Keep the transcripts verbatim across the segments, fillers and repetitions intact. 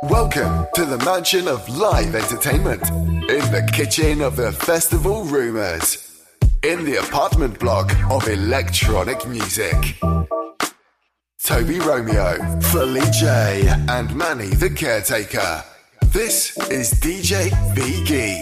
Welcome to the mansion of live entertainment, in the kitchen of the festival rumours, in the apartment block of electronic music. Toby Romeo, Felice, and Manny the Caretaker. This is D J V-G.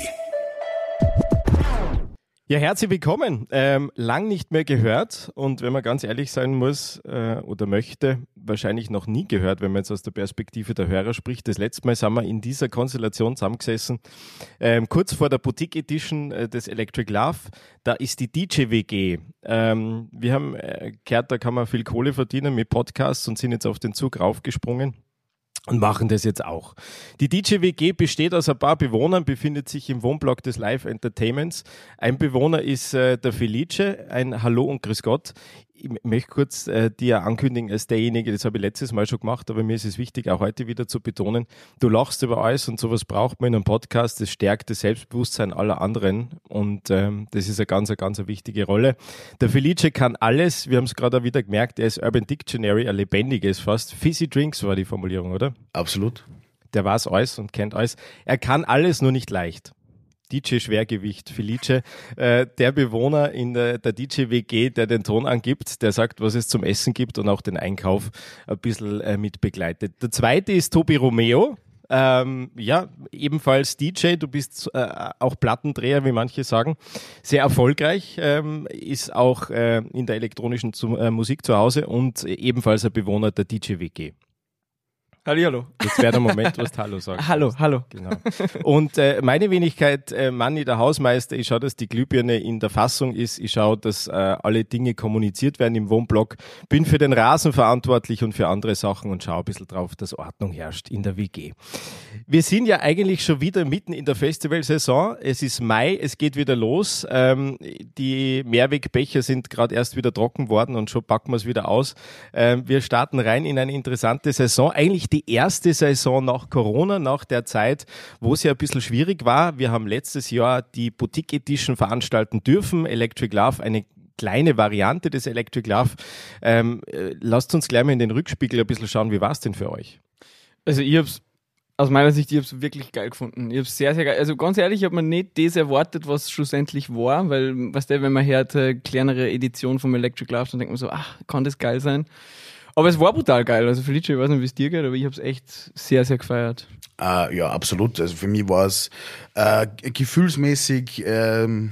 Ja, herzlich willkommen. Ähm, lang nicht mehr gehört und wenn man ganz ehrlich sein muss äh, oder möchte, wahrscheinlich noch nie gehört, wenn man jetzt aus der Perspektive der Hörer spricht. Das letzte Mal sind wir in dieser Konstellation zusammengesessen, ähm, kurz vor der Boutique Edition äh, des Electric Love. Da ist die D J W G. Ähm, wir haben äh, gehört, da kann man viel Kohle verdienen mit Podcasts und sind jetzt auf den Zug raufgesprungen. Und machen das jetzt auch. Die D J W G besteht aus ein paar Bewohnern, befindet sich im Wohnblock des Live Entertainments. Ein Bewohner ist äh, der Felice. Ein Hallo und Grüß Gott. Ich möchte kurz äh, dir ankündigen als derjenige, das habe ich letztes Mal schon gemacht, aber mir ist es wichtig, auch heute wieder zu betonen, du lachst über alles und sowas braucht man in einem Podcast, das stärkt das Selbstbewusstsein aller anderen und ähm, das ist eine ganz, eine ganz eine wichtige Rolle. Der Felice kann alles, wir haben es gerade auch wieder gemerkt, er ist Urban Dictionary, ein lebendiges fast. Fizzy Drinks war die Formulierung, oder? Absolut. Der weiß alles und kennt alles. Er kann alles, nur nicht leicht. D J Schwergewicht, Felice, äh, der Bewohner in der, der D J W G, der den Ton angibt, der sagt, was es zum Essen gibt und auch den Einkauf ein bisschen äh, mit begleitet. Der zweite ist Toby Romeo, ähm, ja, ebenfalls D J, du bist äh, auch Plattendreher, wie manche sagen, sehr erfolgreich, ähm, ist auch äh, in der elektronischen zu, äh, Musik zu Hause und ebenfalls ein Bewohner der D J W G. Hallihallo. Jetzt wäre der Moment, was du Hallo sagst. Hallo, hallo. Genau. Und äh, meine Wenigkeit, äh, Manni, der Hausmeister, ich schaue, dass die Glühbirne in der Fassung ist, ich schaue, dass äh, alle Dinge kommuniziert werden im Wohnblock, bin für den Rasen verantwortlich und für andere Sachen und schaue ein bisschen drauf, dass Ordnung herrscht in der W G. Wir sind ja eigentlich schon wieder mitten in der Festivalsaison, es ist Mai, es geht wieder los, ähm, die Mehrwegbecher sind gerade erst wieder trocken worden und schon packen wir es wieder aus. Ähm, wir starten rein in eine interessante Saison, eigentlich die erste Saison nach Corona, nach der Zeit, wo es ja ein bisschen schwierig war. Wir haben letztes Jahr die Boutique Edition veranstalten dürfen, Electric Love, eine kleine Variante des Electric Love. Ähm, lasst uns gleich mal in den Rückspiegel ein bisschen schauen, wie war es denn für euch? Also ich hab's, aus meiner Sicht, ich hab's wirklich geil gefunden. Ich hab's sehr, sehr geil. Also ganz ehrlich, ich hab mir nicht das erwartet, was schlussendlich war, weil, weißt du, wenn man hört, eine kleinere Edition vom Electric Love, dann denkt man so, ach, kann das geil sein? Aber es war brutal geil. Also Felice, ich weiß nicht, wie es dir geht, aber ich habe es echt sehr, sehr gefeiert. Uh, ja, absolut. Also für mich war es uh, gefühlsmäßig ähm,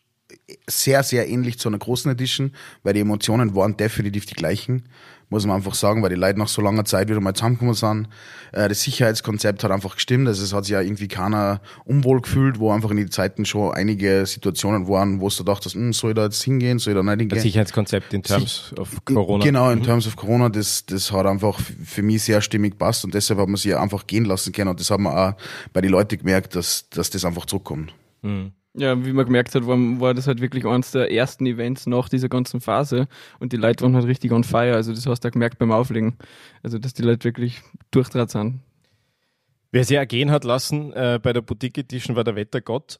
sehr, sehr ähnlich zu einer großen Edition, weil die Emotionen waren definitiv die gleichen, muss man einfach sagen, weil die Leute nach so langer Zeit wieder mal zusammengekommen sind. Äh, das Sicherheitskonzept hat einfach gestimmt, also es hat sich ja irgendwie keiner unwohl gefühlt, wo einfach in den Zeiten schon einige Situationen waren, wo du dachtest, soll ich da jetzt hingehen, soll ich da nicht hingehen? Das Sicherheitskonzept in terms of Corona. Genau, in terms of Corona, das, das hat einfach für mich sehr stimmig gepasst und deshalb hat man sich einfach gehen lassen können und das hat man auch bei den Leuten gemerkt, dass, dass das einfach zurückkommt. Mhm. Ja, wie man gemerkt hat, war, war das halt wirklich eines der ersten Events nach dieser ganzen Phase und die Leute waren halt richtig on fire, also das hast du auch gemerkt beim Auflegen, also dass die Leute wirklich durchdraht sind. Wer sich ergehen hat lassen, äh, bei der Boutique Edition war der Wettergott.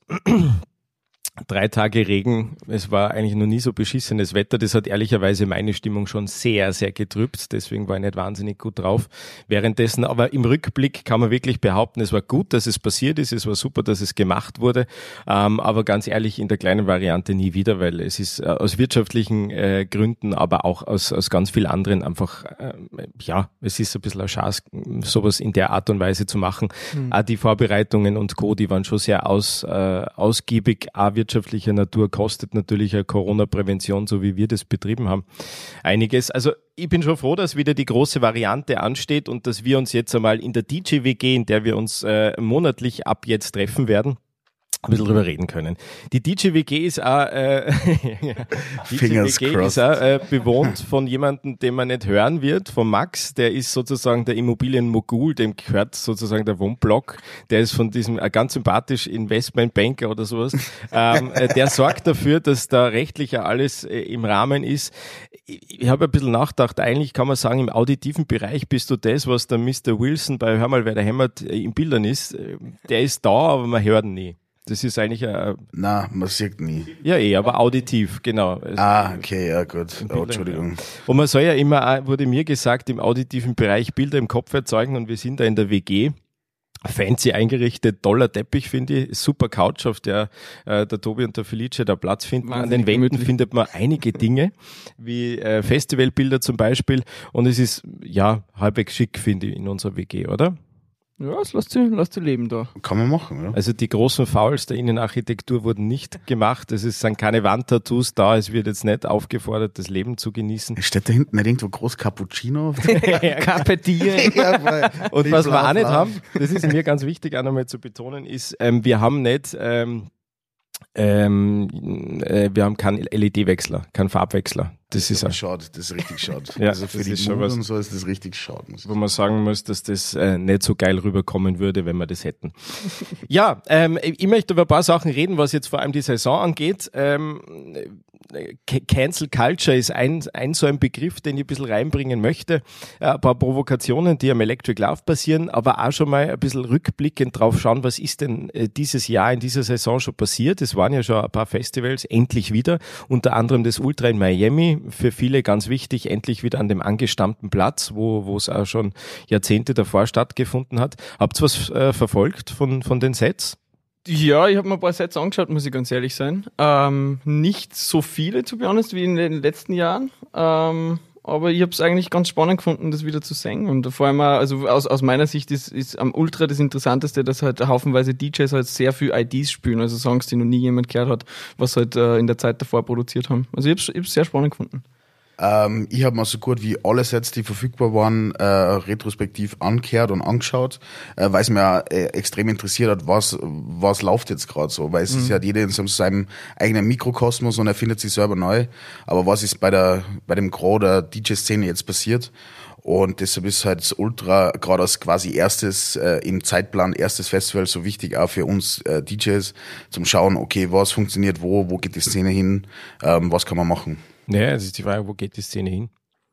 Drei Tage Regen, es war eigentlich noch nie so beschissenes Wetter, das hat ehrlicherweise meine Stimmung schon sehr, sehr getrübt, deswegen war ich nicht wahnsinnig gut drauf. Währenddessen, aber im Rückblick kann man wirklich behaupten, es war gut, dass es passiert ist, es war super, dass es gemacht wurde, ähm, aber ganz ehrlich, in der kleinen Variante nie wieder, weil es ist äh, aus wirtschaftlichen äh, Gründen, aber auch aus, aus ganz vielen anderen einfach, äh, ja, es ist ein bisschen ein Chance, sowas in der Art und Weise zu machen. Mhm. Auch die Vorbereitungen und Co., die waren schon sehr aus, äh, ausgiebig, auch wirtschaftlicher Natur, kostet natürlich eine Corona-Prävention, so wie wir das betrieben haben, einiges. Also ich bin schon froh, dass wieder die große Variante ansteht und dass wir uns jetzt einmal in der D J W G, in der wir uns äh, monatlich ab jetzt treffen werden, ein bisschen drüber reden können. Die D J W G ist auch, äh, die D J W G ist auch äh, bewohnt von jemandem, den man nicht hören wird, von Max, der ist sozusagen der Immobilienmogul, dem gehört sozusagen der Wohnblock, der ist von diesem äh, ganz sympathisch Investmentbanker oder sowas, ähm, äh, der sorgt dafür, dass da rechtlich ja alles äh, im Rahmen ist. Ich, ich habe ein bisschen nachgedacht, eigentlich kann man sagen, im auditiven Bereich bist du das, was der Mister Wilson bei Hör mal, wer der hämmert äh, in Bildern ist, äh, der ist da, aber man hört ihn nie. Das ist eigentlich ein... Nein, man sieht nie. Ja, eh, aber auditiv, genau. Ah, okay, ja gut. Oh, Entschuldigung. Und man soll ja immer, wurde mir gesagt, im auditiven Bereich Bilder im Kopf erzeugen und wir sind da in der W G. fancy eingerichtet, toller Teppich, finde ich, super Couch, auf der äh, der Tobi und der Felice da Platz finden. An den Wänden gemütlich. Findet man einige Dinge, wie äh, Festivalbilder zum Beispiel, und es ist, ja, halbwegs schick, finde ich, in unserer W G, oder? Ja, das lässt sie, lässt sie leben da. Kann man machen, ja. Also die großen Fouls der Innenarchitektur wurden nicht gemacht. Es ist, sind keine Wandtattoos da. Es wird jetzt nicht aufgefordert, das Leben zu genießen. Steht da hinten nicht irgendwo groß Cappuccino? Carpe diem. Ja, und was wir auch nicht haben, das ist mir ganz wichtig auch nochmal zu betonen, ist, ähm, wir haben nicht, ähm, ähm, äh, wir haben keinen L E D-Wechsler, keinen Farbwechsler. Das, das ist auch schade, das ist richtig schade. Ja, also für das die ist schon was, und so ist das richtig schade. Wo man sagen muss, dass das äh, nicht so geil rüberkommen würde, wenn wir das hätten. Ja, ähm, ich möchte über ein paar Sachen reden, was jetzt vor allem die Saison angeht. Ähm, Cancel Culture ist ein, ein so ein Begriff, den ich ein bisschen reinbringen möchte. Ein paar Provokationen, die am Electric Love passieren, aber auch schon mal ein bisschen rückblickend drauf schauen, was ist denn dieses Jahr in dieser Saison schon passiert. Es waren ja schon ein paar Festivals, endlich wieder, unter anderem das Ultra in Miami, für viele ganz wichtig, endlich wieder an dem angestammten Platz, wo wo es auch schon Jahrzehnte davor stattgefunden hat. Habt ihr was äh, verfolgt von von den Sets? Ja, ich habe mir ein paar Sets angeschaut, muss ich ganz ehrlich sein. Ähm, nicht so viele, to be honest, wie in den letzten Jahren. Ähm, aber ich habe es eigentlich ganz spannend gefunden, das wieder zu singen. Und vor allem, auch, also aus, aus meiner Sicht ist, ist am Ultra das Interessanteste, dass halt haufenweise D Js halt sehr viel I Ds spielen, also Songs, die noch nie jemand gehört hat, was halt äh, in der Zeit davor produziert haben. Also ich habe es sehr spannend gefunden. Ähm, ich habe mir so gut wie alle Sets, die verfügbar waren, äh, retrospektiv angehört und angeschaut, äh, weil es mir äh, extrem interessiert hat, was was läuft jetzt gerade so, weil es mhm. ist ja jeder in so seinem eigenen Mikrokosmos und er findet sich selber neu, aber was ist bei der bei dem Gros der D J-Szene jetzt passiert? Und deshalb ist halt das Ultra gerade als quasi erstes äh, im Zeitplan, erstes Festival so wichtig auch für uns äh, D Js zum Schauen, okay, was funktioniert wo, wo geht die Szene hin, ähm, was kann man machen. Naja, das ist die Frage, wo geht die Szene hin?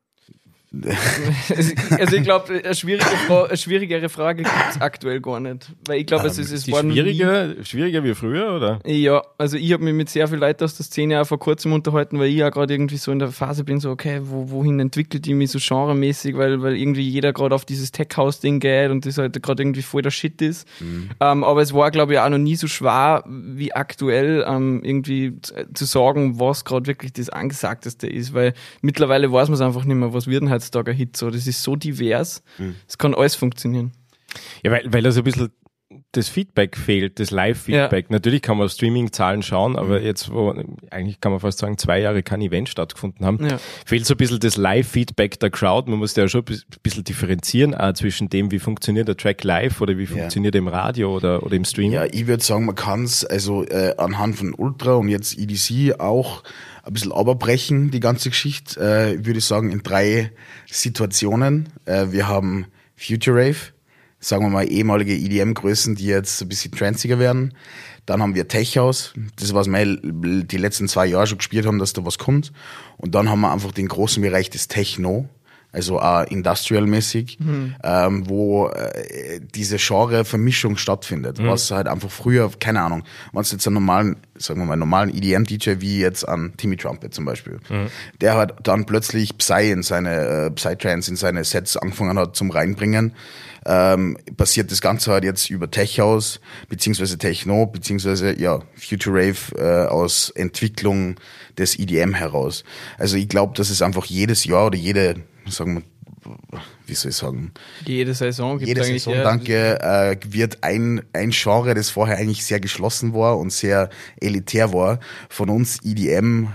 Also ich glaube, eine, schwierige Fra- eine schwierigere Frage gibt es aktuell gar nicht. Weil ich glaube, ähm, es ist es die war schwieriger, nie, schwieriger wie früher, oder? Ja, also ich habe mich mit sehr vielen Leuten aus der Szene auch vor kurzem unterhalten, weil ich ja gerade irgendwie so in der Phase bin, so okay, wo, wohin entwickelt ich mich so genremäßig, weil, weil irgendwie jeder gerade auf dieses Tech-House-Ding geht und das halt gerade irgendwie voll der Shit ist. Mhm. Ähm, aber es war, glaube ich, auch noch nie so schwer wie aktuell, ähm, irgendwie zu sagen, was gerade wirklich das Angesagteste ist, weil mittlerweile weiß man es einfach nicht mehr, was wird denn heutzutage ein Hit so. Das ist so divers, es mhm. kann alles funktionieren. Ja, weil, weil also ein bisschen das Feedback fehlt, das Live-Feedback. Ja. Natürlich kann man auf Streaming-Zahlen schauen, aber mhm. jetzt, wo eigentlich kann man fast sagen, zwei Jahre kein Event stattgefunden haben, ja. fehlt so ein bisschen das Live-Feedback der Crowd. Man muss ja schon ein bisschen differenzieren auch zwischen dem, wie funktioniert der Track live oder wie funktioniert ja. er im Radio oder, oder im Stream. Ja, ich würde sagen, man kann es also äh, anhand von Ultra und jetzt E D C auch ein bisschen abbrechen, die ganze Geschichte, äh, würde ich sagen, in drei Situationen. Äh, wir haben Future Rave, sagen wir mal ehemalige E D M-Größen, die jetzt ein bisschen tranziger werden. Dann haben wir Tech House, das ist, was wir die letzten zwei Jahre schon gespielt haben, dass da was kommt. Und dann haben wir einfach den großen Bereich des Techno, also auch industrial-mäßig, mhm. ähm, wo äh, diese Genre-Vermischung stattfindet, mhm. was halt einfach früher, keine Ahnung, wenn es jetzt einen normalen, sagen wir mal, normalen E D M-D J wie jetzt an Timmy Trumpet zum Beispiel, mhm. der halt dann plötzlich Psy in seine, äh, Psytrance in seine Sets angefangen hat zum Reinbringen, ähm, passiert das Ganze halt jetzt über Tech House, beziehungsweise Techno, beziehungsweise, ja, Future Rave äh, aus Entwicklung des E D M heraus. Also ich glaube, dass es einfach jedes Jahr oder jede, sagen wir, wie soll ich sagen? Jede Saison gibt Jede eigentlich Saison, ja, danke, äh, wird ein, ein Genre, das vorher eigentlich sehr geschlossen war und sehr elitär war, von uns E D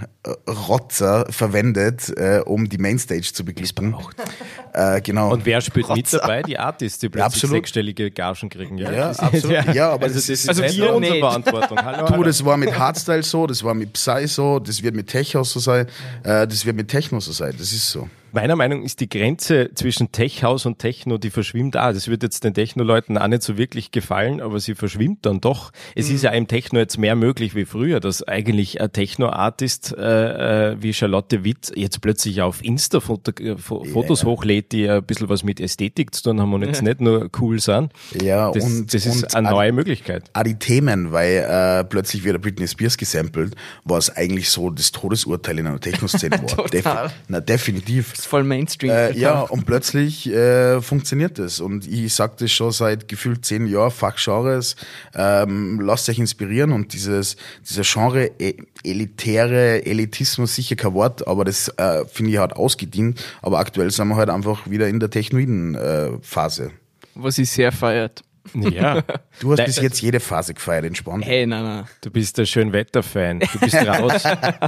M-Rotzer verwendet, äh, um die Mainstage zu beglücken. Äh, genau. Und wer spielt Rotzer. mit dabei? Die Artists, die plötzlich ja, sechsstellige Gagen kriegen. Ja, ja absolut. Ja, aber also das, das ist also nicht unsere nicht. Verantwortung. Hallo, du, das war mit Hardstyle so, das war mit Psy so, das wird mit Tech House so sein, äh, das wird mit Techno so sein, das ist so. Meiner Meinung nach ist die Grenze zwischen Tech House und Techno, die verschwimmt auch. Das wird jetzt den Techno-Leuten auch nicht so wirklich gefallen, aber sie verschwimmt dann doch. Es mhm. ist ja im Techno jetzt mehr möglich wie früher, dass eigentlich ein Techno-Artist äh, äh, wie Charlotte Witt jetzt plötzlich auf Insta Foto, äh, Fotos yeah. hochlädt, die ein bisschen was mit Ästhetik zu tun haben und jetzt ja. nicht nur cool sind. Ja, das, und das ist und eine neue Möglichkeit. Auch die Themen, weil äh, plötzlich wird Britney Spears gesampelt, was eigentlich so das Todesurteil in einer Techno-Szene war. Total. Defi- na, definitiv. Das ist voll Mainstream. Äh, ja, und plötzlich plötzlich äh, funktioniert das. Und ich sage das schon seit gefühlt zehn Jahren, fuck Genres, ähm, lasst euch inspirieren und dieses dieser Genre e- elitäre Elitismus, sicher kein Wort, aber das äh, finde ich halt ausgedient. Aber aktuell sind wir halt einfach wieder in der Technoiden-Phase. Was ich sehr feiert. Ja. Du hast Nein, bis jetzt jede Phase gefeiert, entspannt. Hey, nein, nein. Du bist der Schönwetter-Fan. Du bist raus.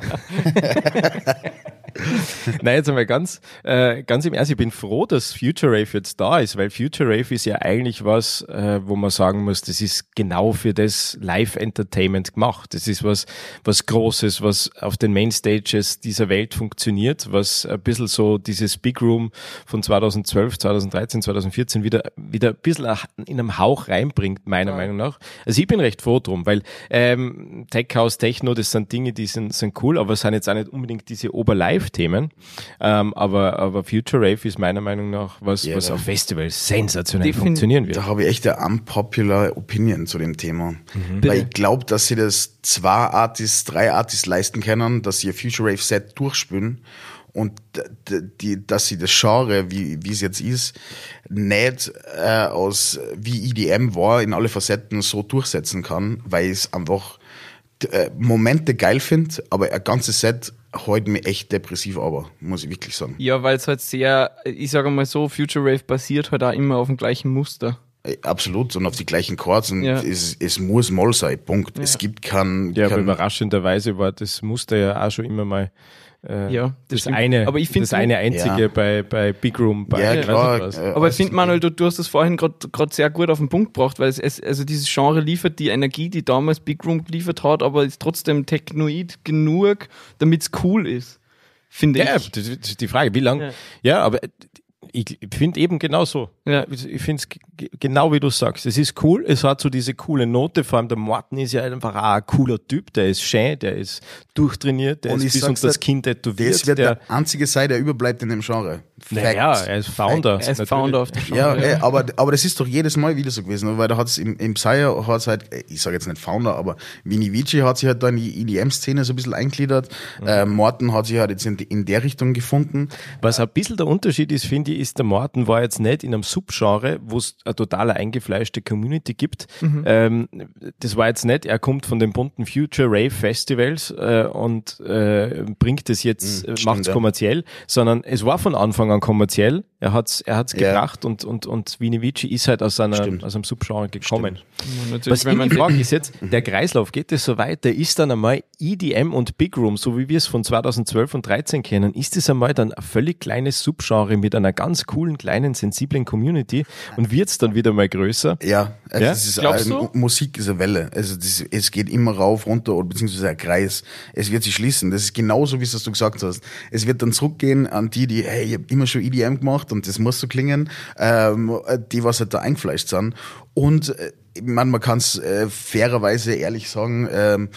Nein, jetzt einmal ganz, äh, ganz im Ernst, ich bin froh, dass Future Rave jetzt da ist, weil Future Rave ist ja eigentlich was, äh, wo man sagen muss, das ist genau für das Live-Entertainment gemacht. Das ist was, was Großes, was auf den Mainstages dieser Welt funktioniert, was ein bisschen so dieses Big Room von zweitausendzwölf, zweitausenddreizehn, zweitausendvierzehn wieder, wieder ein bisschen in einem Hauch reinbringt, meiner ja. Meinung nach. Also ich bin recht froh drum, weil ähm, Tech House, Techno, das sind Dinge, die sind, sind cool, aber es sind jetzt auch nicht unbedingt diese Oberlive Themen, ähm, aber, aber Future Rave ist meiner Meinung nach was, yeah, was auf Festivals sensationell Defin- funktionieren wird. Da habe ich echt eine unpopular Opinion zu dem Thema. Mhm. Weil ich glaube, dass sie das zwei Artists, drei Artists leisten können, dass sie ihr Future Rave Set durchspielen und d- die, dass sie das Genre, wie, wie es jetzt ist, nicht äh, aus wie E D M war, in alle Facetten so durchsetzen kann, weil ich es einfach äh, Momente geil finde, aber ein ganzes Set heute mir echt depressiv, aber muss ich wirklich sagen. Ja, weil es halt sehr, ich sage mal so, Future Rave basiert halt auch immer auf dem gleichen Muster. Absolut, und auf die gleichen Chords und Ja. es, es muss Moll sein, Punkt. Ja. Es gibt kein... Ja, aber kein überraschenderweise war das Muster ja auch schon immer mal äh, Ja, das das, stimmt. eine, Aber ich find's das eine so- einzige Ja. bei, bei Big Room. Bei Ja, ich weiß klar. nicht was. äh, Aber ich also- finde, Manuel, du, du hast das vorhin gerade sehr gut auf den Punkt gebracht, weil es, es also dieses Genre liefert die Energie, die damals Big Room geliefert hat, aber ist trotzdem technoid genug, damit es cool ist, finde Ja, ich. das ist die Frage, wie lang? Ja. Ja, aber ich finde eben genau so. Ja. Ich finde es g- genau wie du sagst. Es ist cool, es hat so diese coole Note, vor allem der Morten ist ja einfach auch ein cooler Typ, der ist schön, der ist durchtrainiert, der Und ist ich bis sag's unter das dir, Kinn tätowiert. Das wird der, der einzige sein, der überbleibt in dem Genre. naja, Facts. er ist Founder. Er ist natürlich. Founder auf dem Genre. Ja, ey, aber, aber das ist doch jedes Mal wieder so gewesen, weil da hat es im, im Psyre hat es halt, ich sage jetzt nicht Founder, aber Vinny Vici hat sich halt da in die E D M-Szene so ein bisschen eingliedert. Mhm. Äh, Morten hat sich halt jetzt in, die- in der Richtung gefunden. Was ein bisschen der Unterschied ist, finde ich, ist, der Morten war jetzt nicht in einem Subgenre, wo es eine total eingefleischte Community gibt. Mhm. Ähm, das war jetzt nicht, er kommt von den bunten Future Rave Festivals äh, und äh, bringt es jetzt, Mhm, äh, stimmt, macht es ja. kommerziell, sondern es war von Anfang an kommerziell. Er hat's, er hat's Ja. gebracht und, und, und Vinny Vici ist halt aus, einer, Stimmt. aus einem Subgenre gekommen. Ja, natürlich, Was ich wenn man mich frage, ist jetzt, der Kreislauf, geht es so weit, der ist dann einmal E D M und Big Room, so wie wir es von zweitausendzwölf und dreizehn kennen, ist es einmal dann ein völlig kleines Subgenre mit einer ganz coolen, kleinen, sensiblen Community und wird es dann wieder mal größer? Ja, also Ja? es ist, Glaubst äh, du? M- Musik ist eine Welle. Also das, es geht immer rauf, runter oder beziehungsweise ein Kreis. Es wird sich schließen. Das ist genauso, wie es das du gesagt hast. Es wird dann zurückgehen an die, die, hey, ich habe immer schon E D M gemacht und das muss so klingen, ähm, die, was halt da eingefleischt sind. Und äh, ich meine, man kann es äh, fairerweise ehrlich sagen, ähm,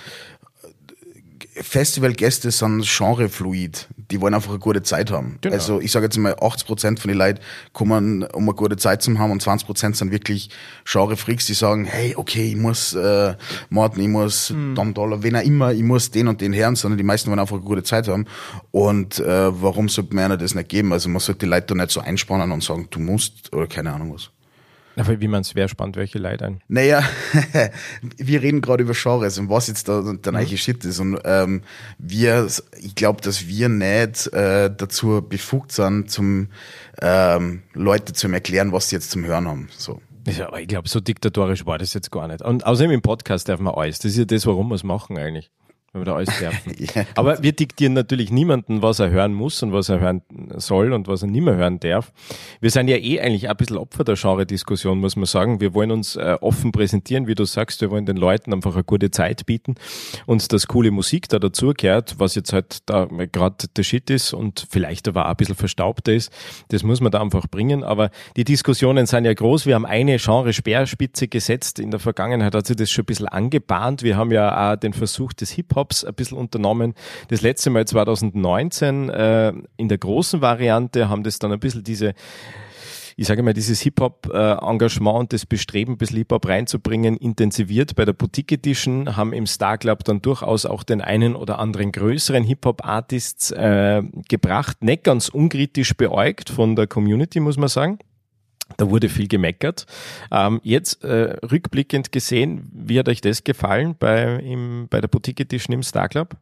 Festivalgäste sind genrefluid. Die wollen einfach eine gute Zeit haben. Genau. Also ich sage jetzt mal, achtzig Prozent von den Leuten kommen, um eine gute Zeit zu haben und zwanzig Prozent sind wirklich Genre-Freaks, die sagen, hey, okay, ich muss äh, Martin, ich muss Hm. Dom Dollar, wen auch immer, ich muss den und den hören, sondern die meisten wollen einfach eine gute Zeit haben. Und äh, warum sollte man einer das nicht geben? Also man sollte die Leute da nicht so einspannen und sagen, du musst oder keine Ahnung was. Aber wie man es, wer spannt welche Leute ein? Naja, wir reden gerade über Genres und was jetzt da der neue Shit ist. Und ähm, wir, ich glaube, dass wir nicht äh, dazu befugt sind, zum ähm, Leute zu erklären, was sie jetzt zum Hören haben. So. Ja, aber ich glaube, so diktatorisch war das jetzt gar nicht. Und außerdem im Podcast darf man alles. Das ist ja das, warum wir es machen eigentlich. Wenn wir da alles dürfen. Ja, Aber wir diktieren natürlich niemanden, was er hören muss und was er hören soll und was er nicht mehr hören darf. Wir sind ja eh eigentlich ein bisschen Opfer der Genre-Diskussion, muss man sagen. Wir wollen uns äh, offen präsentieren, wie du sagst. Wir wollen den Leuten einfach eine gute Zeit bieten und dass coole Musik da dazugehört, was jetzt halt da gerade der Shit ist und vielleicht aber auch ein bisschen verstaubter ist. Das muss man da einfach bringen. Aber die Diskussionen sind ja groß. Wir haben eine Genre-Speerspitze gesetzt. In der Vergangenheit hat sich das schon ein bisschen angebahnt. Wir haben ja auch den Versuch des Hip-Hop ein bisschen unternommen. Das letzte Mal zwanzig neunzehn äh, in der großen Variante haben das dann ein bisschen diese ich sage mal, dieses Hip-Hop-Engagement und das Bestreben, ein bisschen Hip-Hop reinzubringen, intensiviert. Bei der Boutique Edition haben im Star Club dann durchaus auch den einen oder anderen größeren Hip-Hop-Artists äh, gebracht, nicht ganz unkritisch beäugt von der Community, muss man sagen. Da wurde viel gemeckert. Ähm, jetzt äh, rückblickend gesehen, wie hat euch das gefallen bei, im, bei der Boutique Edition im Star Club?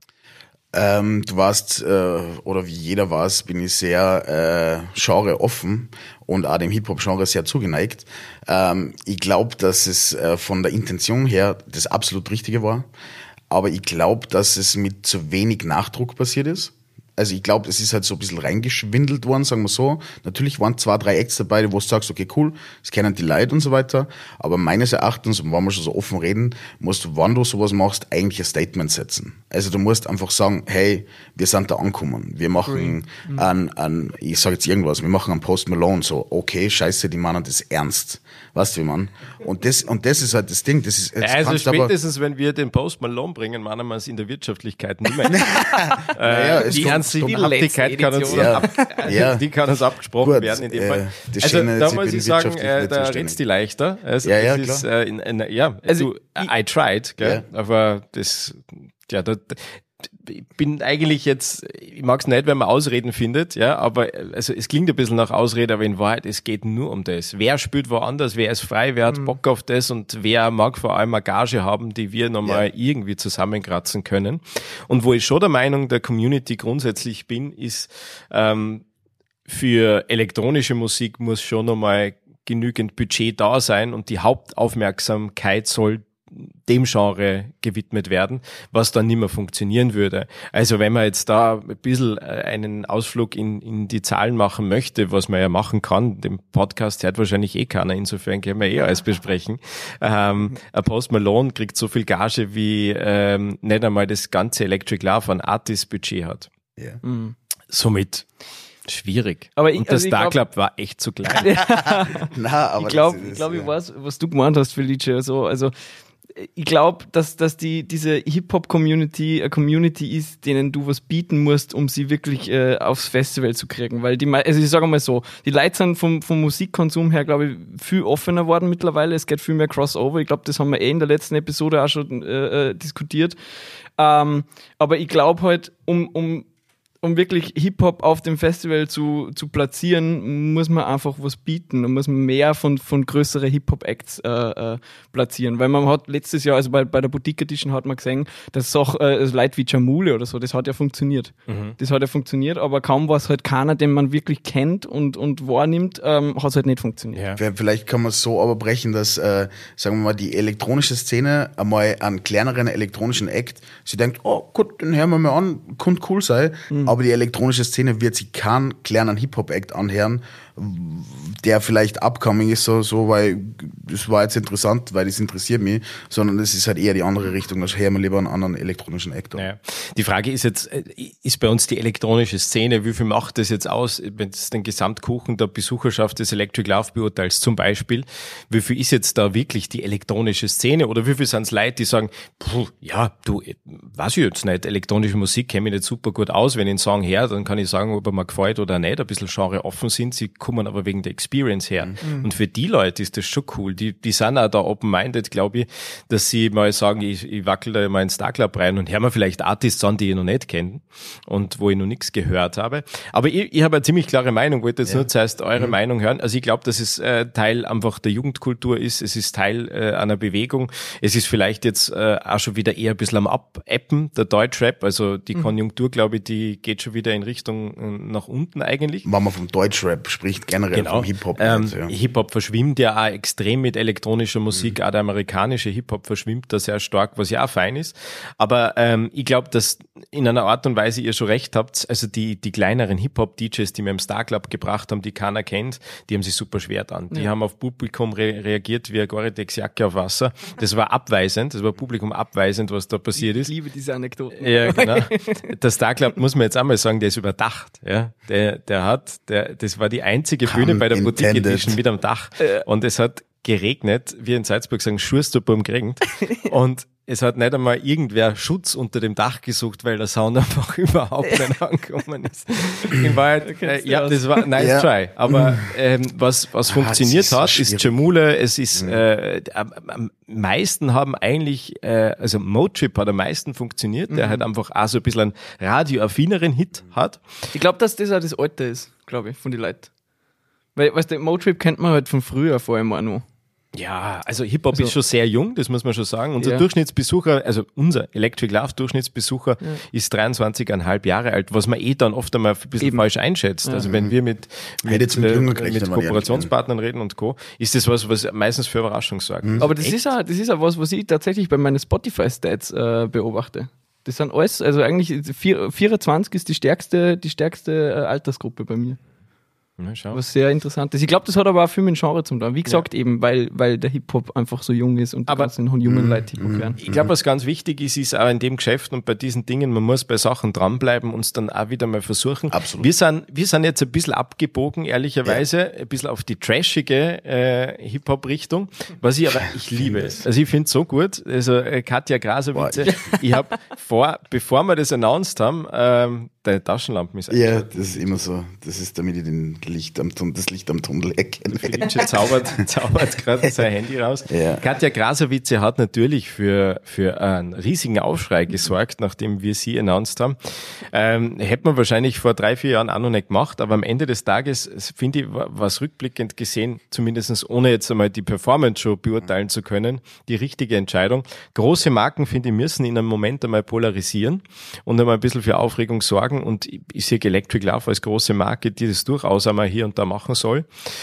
Ähm, du warst, äh, oder wie jeder weiß, bin ich sehr äh, Genre offen und auch dem Hip-Hop-Genre sehr zugeneigt. Ähm, ich glaube, dass es äh, von der Intention her das absolut Richtige war, aber ich glaube, dass es mit zu wenig Nachdruck passiert ist. Also ich glaube, es ist halt so ein bisschen reingeschwindelt worden, sagen wir so. Natürlich waren zwei, drei Acts dabei, wo du sagst, okay, cool, das kennen die Leute und so weiter. Aber meines Erachtens, und wenn wir schon so offen reden, musst du, wenn du sowas machst, eigentlich ein Statement setzen. Also du musst einfach sagen, hey, wir sind da angekommen. Wir machen mhm. einen, einen, ich sage jetzt irgendwas, wir machen einen Post Malone, so, okay, scheiße, die meinen das ernst. Weißt du, wie man? Und das, und das ist halt das Ding. Das ist, das also spätestens, aber, wenn wir den Post Malone bringen, meinen wir es in der Wirtschaftlichkeit nicht mehr. naja, äh, die Ernsthaftigkeit kann uns, ja. ab, also ja. die kann uns abgesprochen Gut, werden in dem Fall. Äh, also Schöne, da muss ich sagen, äh, da redst du leichter. Also, ja, ja, das ist, klar. äh, in, in, ja, also, du, I tried, gell? Ja. Aber das, ja, da, ich bin eigentlich jetzt, ich mag es nicht, wenn man Ausreden findet, ja, aber also es klingt ein bisschen nach Ausrede, aber in Wahrheit, es geht nur um das. Wer spielt woanders, wer ist frei, wer hat mhm. Bock auf das und wer mag vor allem eine Gage haben, die wir nochmal ja. irgendwie zusammenkratzen können. Und wo ich schon der Meinung der Community grundsätzlich bin, ist, ähm, für elektronische Musik muss schon nochmal genügend Budget da sein und die Hauptaufmerksamkeit soll dem Genre gewidmet werden, was dann nicht mehr funktionieren würde. Also wenn man jetzt da ein bisschen einen Ausflug in, in die Zahlen machen möchte, was man ja machen kann, dem Podcast hört wahrscheinlich eh keiner, insofern können wir eh alles besprechen. Ähm, ein Post Malone kriegt so viel Gage, wie ähm, nicht einmal das ganze Electric Love an Artist-Budget hat. Yeah. Mhm. Somit schwierig. Aber ich, und der also Star glaub, Club war echt zu klein. Na, aber ich glaube, ich, glaub, ja. ich weiß, was du gemeint hast, Felice. So, also ich glaube, dass, dass die, diese Hip-Hop-Community eine Community ist, denen du was bieten musst, um sie wirklich äh, aufs Festival zu kriegen. Weil die, also ich sage mal so, die Leute sind vom, vom Musikkonsum her, glaube ich, viel offener worden mittlerweile. Es geht viel mehr Crossover. Ich glaube, das haben wir eh in der letzten Episode auch schon äh, diskutiert. Ähm, aber ich glaube halt, um, um um wirklich Hip-Hop auf dem Festival zu, zu platzieren, muss man einfach was bieten und muss man mehr von, von größeren Hip-Hop-Acts äh, äh, platzieren. Weil man hat letztes Jahr, also bei, bei der Boutique Edition hat man gesehen, dass auch äh, Leute wie Jamule oder so, das hat ja funktioniert. Mhm. Das hat ja funktioniert, aber kaum war es halt keiner, den man wirklich kennt und, und wahrnimmt, ähm, hat es halt nicht funktioniert. Ja. Vielleicht kann man es so aber brechen, dass, äh, sagen wir mal, die elektronische Szene einmal einen kleineren elektronischen Act, sie denkt, oh gut, den hören wir mal an, könnte cool sein, mhm. aber die elektronische Szene wird sich keinen kleinen Hip-Hop-Act anhören, der vielleicht upcoming ist, so, so, weil das war jetzt interessant, weil das interessiert mich, sondern es ist halt eher die andere Richtung, da hören wir lieber einen anderen elektronischen Act an. Ja. Die Frage ist jetzt, ist bei uns die elektronische Szene, wie viel macht das jetzt aus, wenn du den Gesamtkuchen der Besucherschaft des Electric Love beurteilst zum Beispiel, wie viel ist jetzt da wirklich die elektronische Szene oder wie viel sind es Leute, die sagen, puh, ja, du, weiß ich jetzt nicht, elektronische Musik kenne ich nicht super gut aus, wenn ich einen Song her, dann kann ich sagen, ob er mir gefällt oder nicht, ein bisschen Genre offen sind, sie kommen aber wegen der Experience her. Mhm. Und für die Leute ist das schon cool. Die, die sind auch da open-minded, glaube ich, dass sie mal sagen, ich, ich wackel da mal ins Star Club rein und höre mir vielleicht Artists an, die ich noch nicht kenne und wo ich noch nichts gehört habe. Aber ich, ich habe eine ziemlich klare Meinung, wollte jetzt ja. nur zuerst eure mhm. Meinung hören. Also ich glaube, dass es äh, Teil einfach der Jugendkultur ist. Es ist Teil äh, einer Bewegung. Es ist vielleicht jetzt äh, auch schon wieder eher ein bisschen am Ab-Appen, der Deutschrap. Also die mhm. Konjunktur, glaube ich, die geht schon wieder in Richtung äh, nach unten eigentlich. Wenn man vom Deutschrap spricht, generell genau. vom Hip-Hop. Ähm, ja. Hip-Hop verschwimmt ja auch extrem mit elektronischer Musik, mhm. auch der amerikanische Hip-Hop verschwimmt da sehr stark, was ja auch fein ist. Aber ähm, ich glaube, dass in einer Art und Weise ihr schon recht habt, also die die kleineren Hip-Hop-D Js, die wir im Star Club gebracht haben, die keiner kennt, die haben sich super schwer getan. Die ja. haben auf Publikum re- reagiert wie eine Gore-Tex-Jacke auf Wasser. Das war abweisend, das war Publikum abweisend, was da passiert ist. Ich liebe diese Anekdoten. Ja, genau. Der Star Club, muss man jetzt einmal sagen, der ist überdacht. Ja, der der hat, der das war die einzige Bühne bei der Boutique Edition mit am Dach. Und es hat geregnet, wie in Salzburg sagen, Schurstupper umgeregnet. Und es hat nicht einmal irgendwer Schutz unter dem Dach gesucht, weil der Sound einfach überhaupt nicht angekommen ist. In Wahrheit, äh, ja, das war ein nice Ja. try. Aber ähm, was, was Ah, funktioniert das ist so hat, ist schwierig. Jamule, es ist, äh, am, am meisten haben eigentlich, äh, also Motrip hat am meisten funktioniert, der halt einfach auch so ein bisschen einen radioaffineren Hit hat. Ich glaube, dass das auch das Alte ist, glaube ich, von den Leuten. Weil, weißt du, Motrip kennt man halt von früher vor allem auch noch. Ja, also Hip-Hop Also- ist schon sehr jung, das muss man schon sagen. Unser Ja. Durchschnittsbesucher, also unser Electric Love Durchschnittsbesucher ist dreiundzwanzig Komma fünf Jahre alt, was man eh dann oft einmal ein bisschen Eben. falsch einschätzt. Also wenn wir mit, Hätte mit, zum äh, Jünger gerechnet, mit wenn ich Kooperationspartnern reden und Co., ist das was, was meistens für Überraschung sorgt. Aber das Echt? ist, auch, das ist auch was, was ich tatsächlich bei meinen Spotify-Stats äh, beobachte. Das sind alles, also eigentlich vier, vierundzwanzig ist die stärkste, die stärkste äh, Altersgruppe bei mir. Na, schau. Was sehr interessant ist. Ich glaube, das hat aber auch viel mit dem Genre zu tun. Wie gesagt, eben, weil, weil der Hip-Hop einfach so jung ist und die Aber- ganzen jungen Leute Hip-Hop hören. Ich glaube, was ganz wichtig ist, ist auch in dem Geschäft und bei diesen Dingen, man muss bei Sachen dranbleiben und es dann auch wieder mal versuchen. Absolut. Wir sind, wir sind jetzt ein bisschen abgebogen, ehrlicherweise, ein bisschen auf die trashige äh, Hip-Hop-Richtung, was ich aber, ich liebe es. Also ich finde es so gut. Also äh, Katja Grasowitze, ich habe vor, bevor wir das announced haben, ähm, deine Taschenlampe ist Ja, das ist immer so. Das ist, damit ich den Licht am Tunnel, das Licht am Tunnel erkenne. Felice zaubert, zaubert gerade sein Handy raus. Ja. Katja Grasowitze hat natürlich für, für einen riesigen Aufschrei gesorgt, nachdem wir sie announced haben. Ähm, hätte man wahrscheinlich vor drei, vier Jahren auch noch nicht gemacht, aber am Ende des Tages, finde ich, war es rückblickend gesehen, zumindest ohne jetzt einmal die Performance schon beurteilen zu können, die richtige Entscheidung. Große Marken, finde ich, müssen in einem Moment einmal polarisieren und einmal ein bisschen für Aufregung sorgen, und ich, ich sehe Electric Love als große Marke, die das durchaus einmal hier und da machen soll.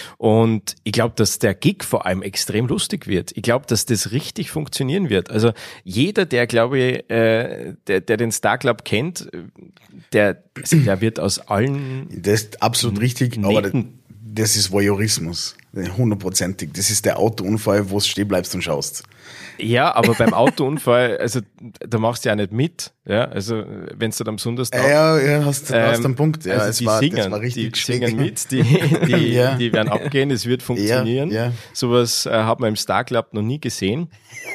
Und ich glaube, dass der Gig vor allem extrem lustig wird. Ich glaube, dass das richtig funktionieren wird. Also jeder, der, glaube ich, äh, der, der den Star Club kennt, der, also der wird aus allen Das ist absolut richtig, aber das, Nähten- das ist Voyeurismus. Hundertprozentig. Das ist der Autounfall, wo du stehen bleibst und schaust. Ja, aber beim Autounfall, also da machst du ja nicht mit, ja, also wenn du dann besonders da, Ja, ja, hast, du hast Ähm, einen Punkt. Ja, also es die war, singen, das war richtig die schräg. singen mit, die, die, Ja. die werden abgehen, es wird funktionieren. Ja, ja. Sowas äh, hat man im Star Club noch nie gesehen.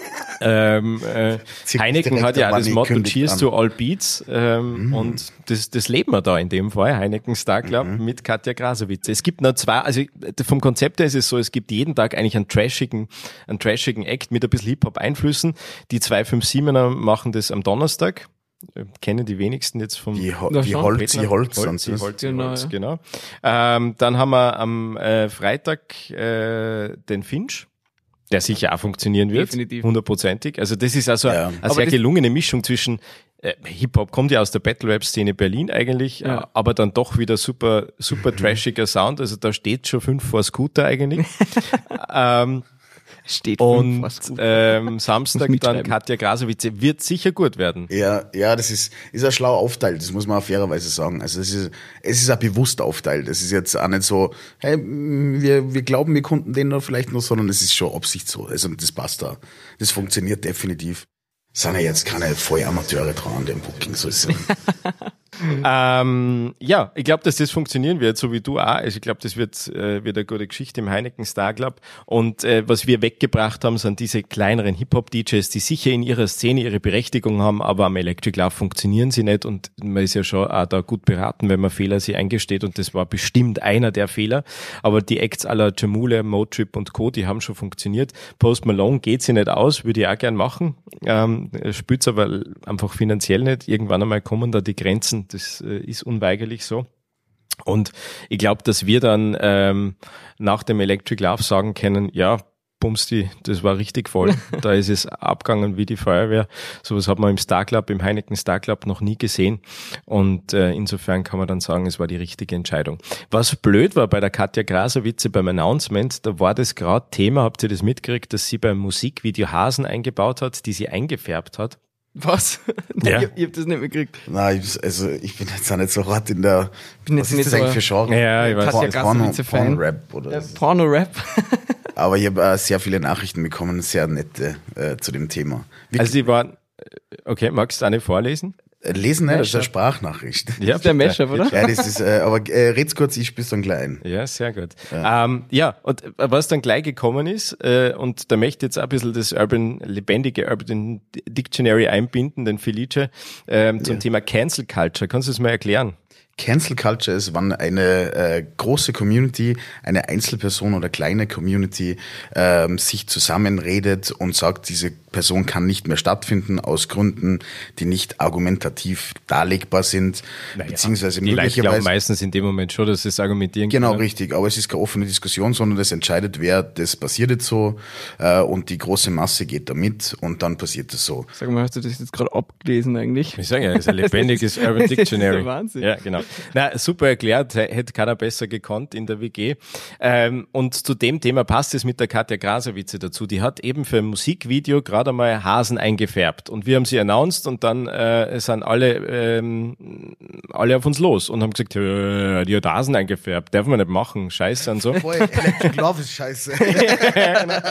ähm, äh, Zieht Heineken direkt hat ja der auch das Money Motto kündigt Cheers an. to all beats, ähm, Mhm. und das, das leben wir da in dem Fall, Heineken Star Club Mhm. mit Katja Grasowitze. Es gibt noch zwei, also vom Konzept her ist es so, es gibt jeden Tag eigentlich einen trashigen, einen trashigen Act mit ein bisschen Hip-Hop-Einflüssen. Die zwei fünf siebener machen das am Donnerstag. Äh, Kennen die wenigsten jetzt vom Die, Ho Ja, die schon. Holz, die Holz, Holz, sonst die was. Holz, die Genau, Holz, ja. genau. Ähm, dann haben wir am äh, Freitag äh, den Finch, der sicher auch funktionieren wird, Definitiv. hundertprozentig. Also das ist also Ja. eine Aber sehr das- gelungene Mischung zwischen äh, Hip-Hop, kommt ja aus der Battle-Rap-Szene Berlin eigentlich, Ja. äh, aber dann doch wieder super super trashiger Sound. Also da steht schon fünf vor Scooter eigentlich. ähm, Steht fünf, und was gut. ähm, Samstag dann mitschreiben. Katja Grasowitze, wird sicher gut werden. Ja, ja, das ist, ist ein schlau aufteilt, das muss man auch fairerweise sagen. Also es ist, es ist auch bewusst aufteilt. Es ist jetzt auch nicht so, hey, wir, wir glauben, wir konnten den noch vielleicht noch, sondern es ist schon Absicht so. Also das passt da. Das funktioniert definitiv. Es sind ja jetzt keine Vollamateure dran an dem Booking, so ist es. Ähm, ja, ich glaube, dass das funktionieren wird, so wie du auch. Also ich glaube, das wird, äh, wird eine gute Geschichte im Heineken Star Club. Und äh, was wir weggebracht haben, sind diese kleineren Hip-Hop-D Js, die sicher in ihrer Szene ihre Berechtigung haben, aber am Electric Love funktionieren sie nicht. Und man ist ja schon auch da gut beraten, wenn man Fehler sich eingesteht. Und das war bestimmt einer der Fehler. Aber die Acts à la Jamule, Motrip und Co., die haben schon funktioniert. Post Malone geht sie nicht aus, würde ich auch gern machen. Ähm, spürt's aber einfach finanziell nicht. Irgendwann einmal kommen da die Grenzen. Das äh, ist unweigerlich so. Und ich glaube, dass wir dann ähm, nach dem Electric Love sagen können, ja, Bumsti, das war richtig voll. Da ist es abgegangen wie die Feuerwehr. Sowas hat man im Star Club, im Heineken Star Club noch nie gesehen. Und äh, insofern kann man dann sagen, es war die richtige Entscheidung. Was blöd war bei der Katja Grasowitze beim Announcement, da war das gerade Thema, habt ihr das mitgekriegt, dass sie beim Musikvideo Hasen eingebaut hat, die sie eingefärbt hat? Was? Ja. ich, ich hab das nicht mitgekriegt. Nein, ich, also ich bin jetzt auch nicht so hart in der, Bin was jetzt ist nicht das so- eigentlich für Genre? Ja, ich weiß. Porn, Katja Porno, Grasowitze-Fan. Porno-Rap oder Äh, so. Porno-Rap. Aber ich habe äh, sehr viele Nachrichten bekommen, sehr nette äh, zu dem Thema. Wie, Also die waren, okay, magst du eine vorlesen? Lesen nicht, das ist eine Sprachnachricht. Ja, Das ist der Mashup, oder? Ja, das ist, äh, aber äh, red's kurz, ich spiel's dann gleich ein. Ja, sehr gut. Ja, ähm, ja und was dann gleich gekommen ist, äh, und da möchte ich jetzt auch ein bisschen das Urban, lebendige Urban Dictionary einbinden, den Felice, ähm, zum ja. Thema Cancel Culture. Kannst du es mal erklären? Cancel Culture ist, wann eine äh, große Community, eine Einzelperson oder kleine Community ähm, sich zusammenredet und sagt, diese Person kann nicht mehr stattfinden aus Gründen, die nicht argumentativ darlegbar sind, naja, beziehungsweise die möglicherweise... Die glauben meistens in dem Moment schon, dass sie es argumentieren Genau, können. richtig, aber es ist keine offene Diskussion, sondern es entscheidet, wer, das passiert jetzt so äh, und die große Masse geht da mit und dann passiert es so. Sag mal, hast du das jetzt gerade abgelesen eigentlich? Ich sage ja, es ist ein lebendiges Urban Dictionary. Das ist der Wahnsinn. Ja, genau. Na, super erklärt, hätte keiner besser gekonnt in der W G. Ähm, und zu dem Thema passt es mit der Katja Krasavice dazu. Die hat eben für ein Musikvideo gerade einmal Hasen eingefärbt. Und wir haben sie announced und dann äh, sind alle ähm, alle auf uns los und haben gesagt, äh, die hat Hasen eingefärbt, darf man nicht machen, scheiße und so. Voll, Electric Love ist scheiße. ja, genau.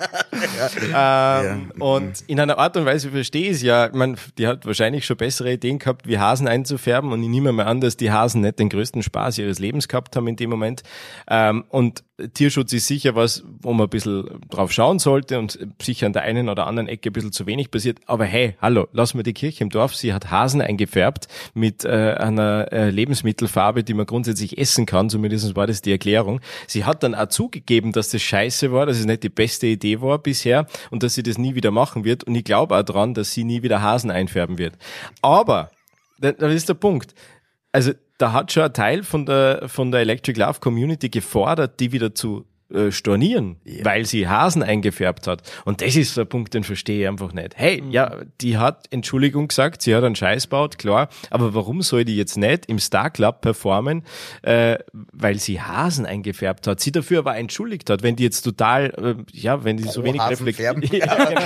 ja. Ähm, ja. Und in einer Art und Weise verstehe ich es ja, man, die hat wahrscheinlich schon bessere Ideen gehabt, wie Hasen einzufärben und ich nehme mal an, dass die Hasen nicht den größten Spaß ihres Lebens gehabt haben in dem Moment. Ähm, und Tierschutz ist sicher was, wo man ein bisschen drauf schauen sollte und sicher an der einen oder anderen Ecke ein bisschen zu wenig passiert. Aber hey, hallo, lass mal die Kirche im Dorf. Sie hat Hasen eingefärbt mit äh, einer äh, Lebensmittelfarbe, die man grundsätzlich essen kann. Zumindest war das die Erklärung. Sie hat dann auch zugegeben, dass das scheiße war, dass es nicht die beste Idee war bisher und dass sie das nie wieder machen wird. Und ich glaube auch dran, dass sie nie wieder Hasen einfärben wird. Aber, das ist der Punkt. Also da hat schon ein Teil von der von der Electric Love Community gefordert, die wieder zu äh, stornieren, ja. weil sie Hasen eingefärbt hat. Und das ist so ein Punkt, den verstehe ich einfach nicht. Hey, mhm. ja, die hat Entschuldigung gesagt, sie hat einen Scheiß gebaut, klar, aber warum soll die jetzt nicht im Star Club performen, äh, weil sie Hasen eingefärbt hat, sie dafür aber entschuldigt hat, wenn die jetzt total, äh, ja, wenn die so oh, wenig Hasen reflektiert. Ja, genau.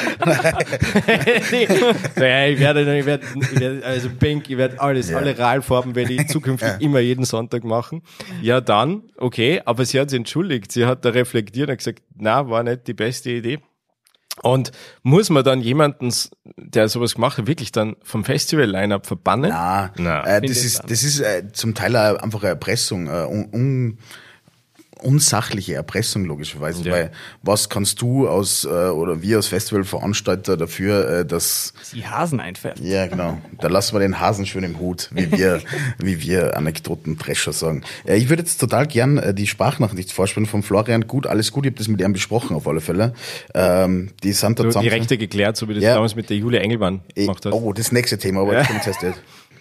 ja, ich werde, ich werde, ich werde, also Pink, ich werde alles, ja. alle Ralfarben werde ich zukünftig ja. immer jeden Sonntag machen. Ja, dann, okay, aber sie hat sich entschuldigt, sie hat da reflektiert und gesagt, na, war nicht die beste Idee. Und muss man dann jemanden, der sowas gemacht hat, wirklich dann vom Festival-Line-Up verbannen? Na, na äh, das, ist, das ist äh, zum Teil einfach eine Erpressung, äh, un, un, unsachliche Erpressung logischerweise, ja. weil was kannst du aus äh, oder wir als Festivalveranstalter dafür, äh, dass die Hasen einfärben? Ja, genau. Da lassen wir den Hasen schön im Hut, wie wir, wie wir Anekdoten-Drescher sagen. Äh, ich würde jetzt total gern äh, die Sprachnachricht vorspielen von Florian. Gut, alles gut. Ich habe das mit ihm besprochen auf alle Fälle. Ähm, die sind da so die Rechte geklärt, so wie das ja. damals mit der Julia Engelmann gemacht hat. Oh, das nächste Thema, aber ja. das kommt jetzt erst.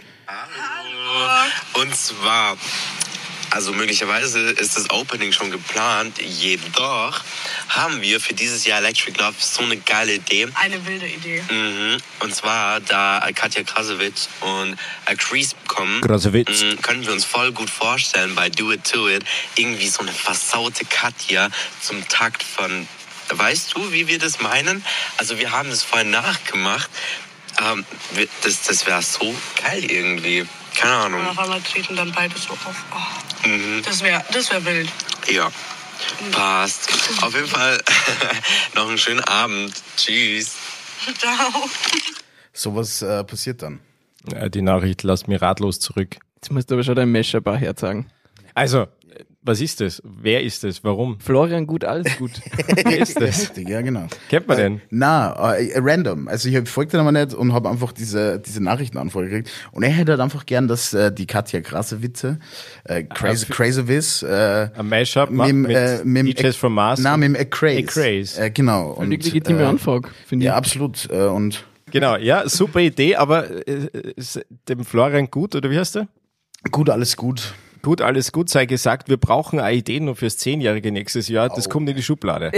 Hallo. Und zwar Also möglicherweise ist das Opening schon geplant, jedoch haben wir für dieses Jahr Electric Love so eine geile Idee. Eine wilde Idee. Mhm. Und zwar, da Katja Krasavice und Chris kommen, Krasavice. Mhm, können wir uns voll gut vorstellen bei Do It To It, irgendwie so eine versaute Katja zum Takt von, weißt du, wie wir das meinen? Also wir haben das vorhin nachgemacht. Ähm, das das wäre so geil irgendwie. Keine Ahnung. Und auf einmal treten dann beide so auf. Oh. Mhm. Das wäre das wär wild. Ja, passt. Auf jeden Fall noch einen schönen Abend. Tschüss. Ciao. Sowas äh, passiert dann. Ja, die Nachricht lässt mich ratlos zurück. Jetzt musst du aber schon dein Mashup auch herzagen. Also, was ist das? Wer ist das? Warum? Florian Gut, alles gut. Wer ist das? Ja, genau. Kennt man äh, den? Na, äh, random. Also ich folgte ihn aber nicht und habe einfach diese diese Nachrichtenanfrage gekriegt. Und er hätte halt einfach gern, dass äh, die Katja Krasavice, äh, Crazy, Krasavice, äh, ein Mashup mit, mit äh, mit D Js from Mars. Na, mit dem Acraze. Acraze. Äh, genau. Und, eine legitime äh, Anfrage, finde ich. Ja, absolut. Äh, und Genau, ja, super Idee, aber äh, ist dem Florian Gut, oder wie heißt der? Gut, alles gut. Gut, alles gut, sei gesagt, wir brauchen eine Idee nur fürs Zehnjährige nächstes Jahr, das oh. kommt in die Schublade.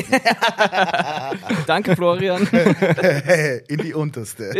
Danke, Florian. In die unterste.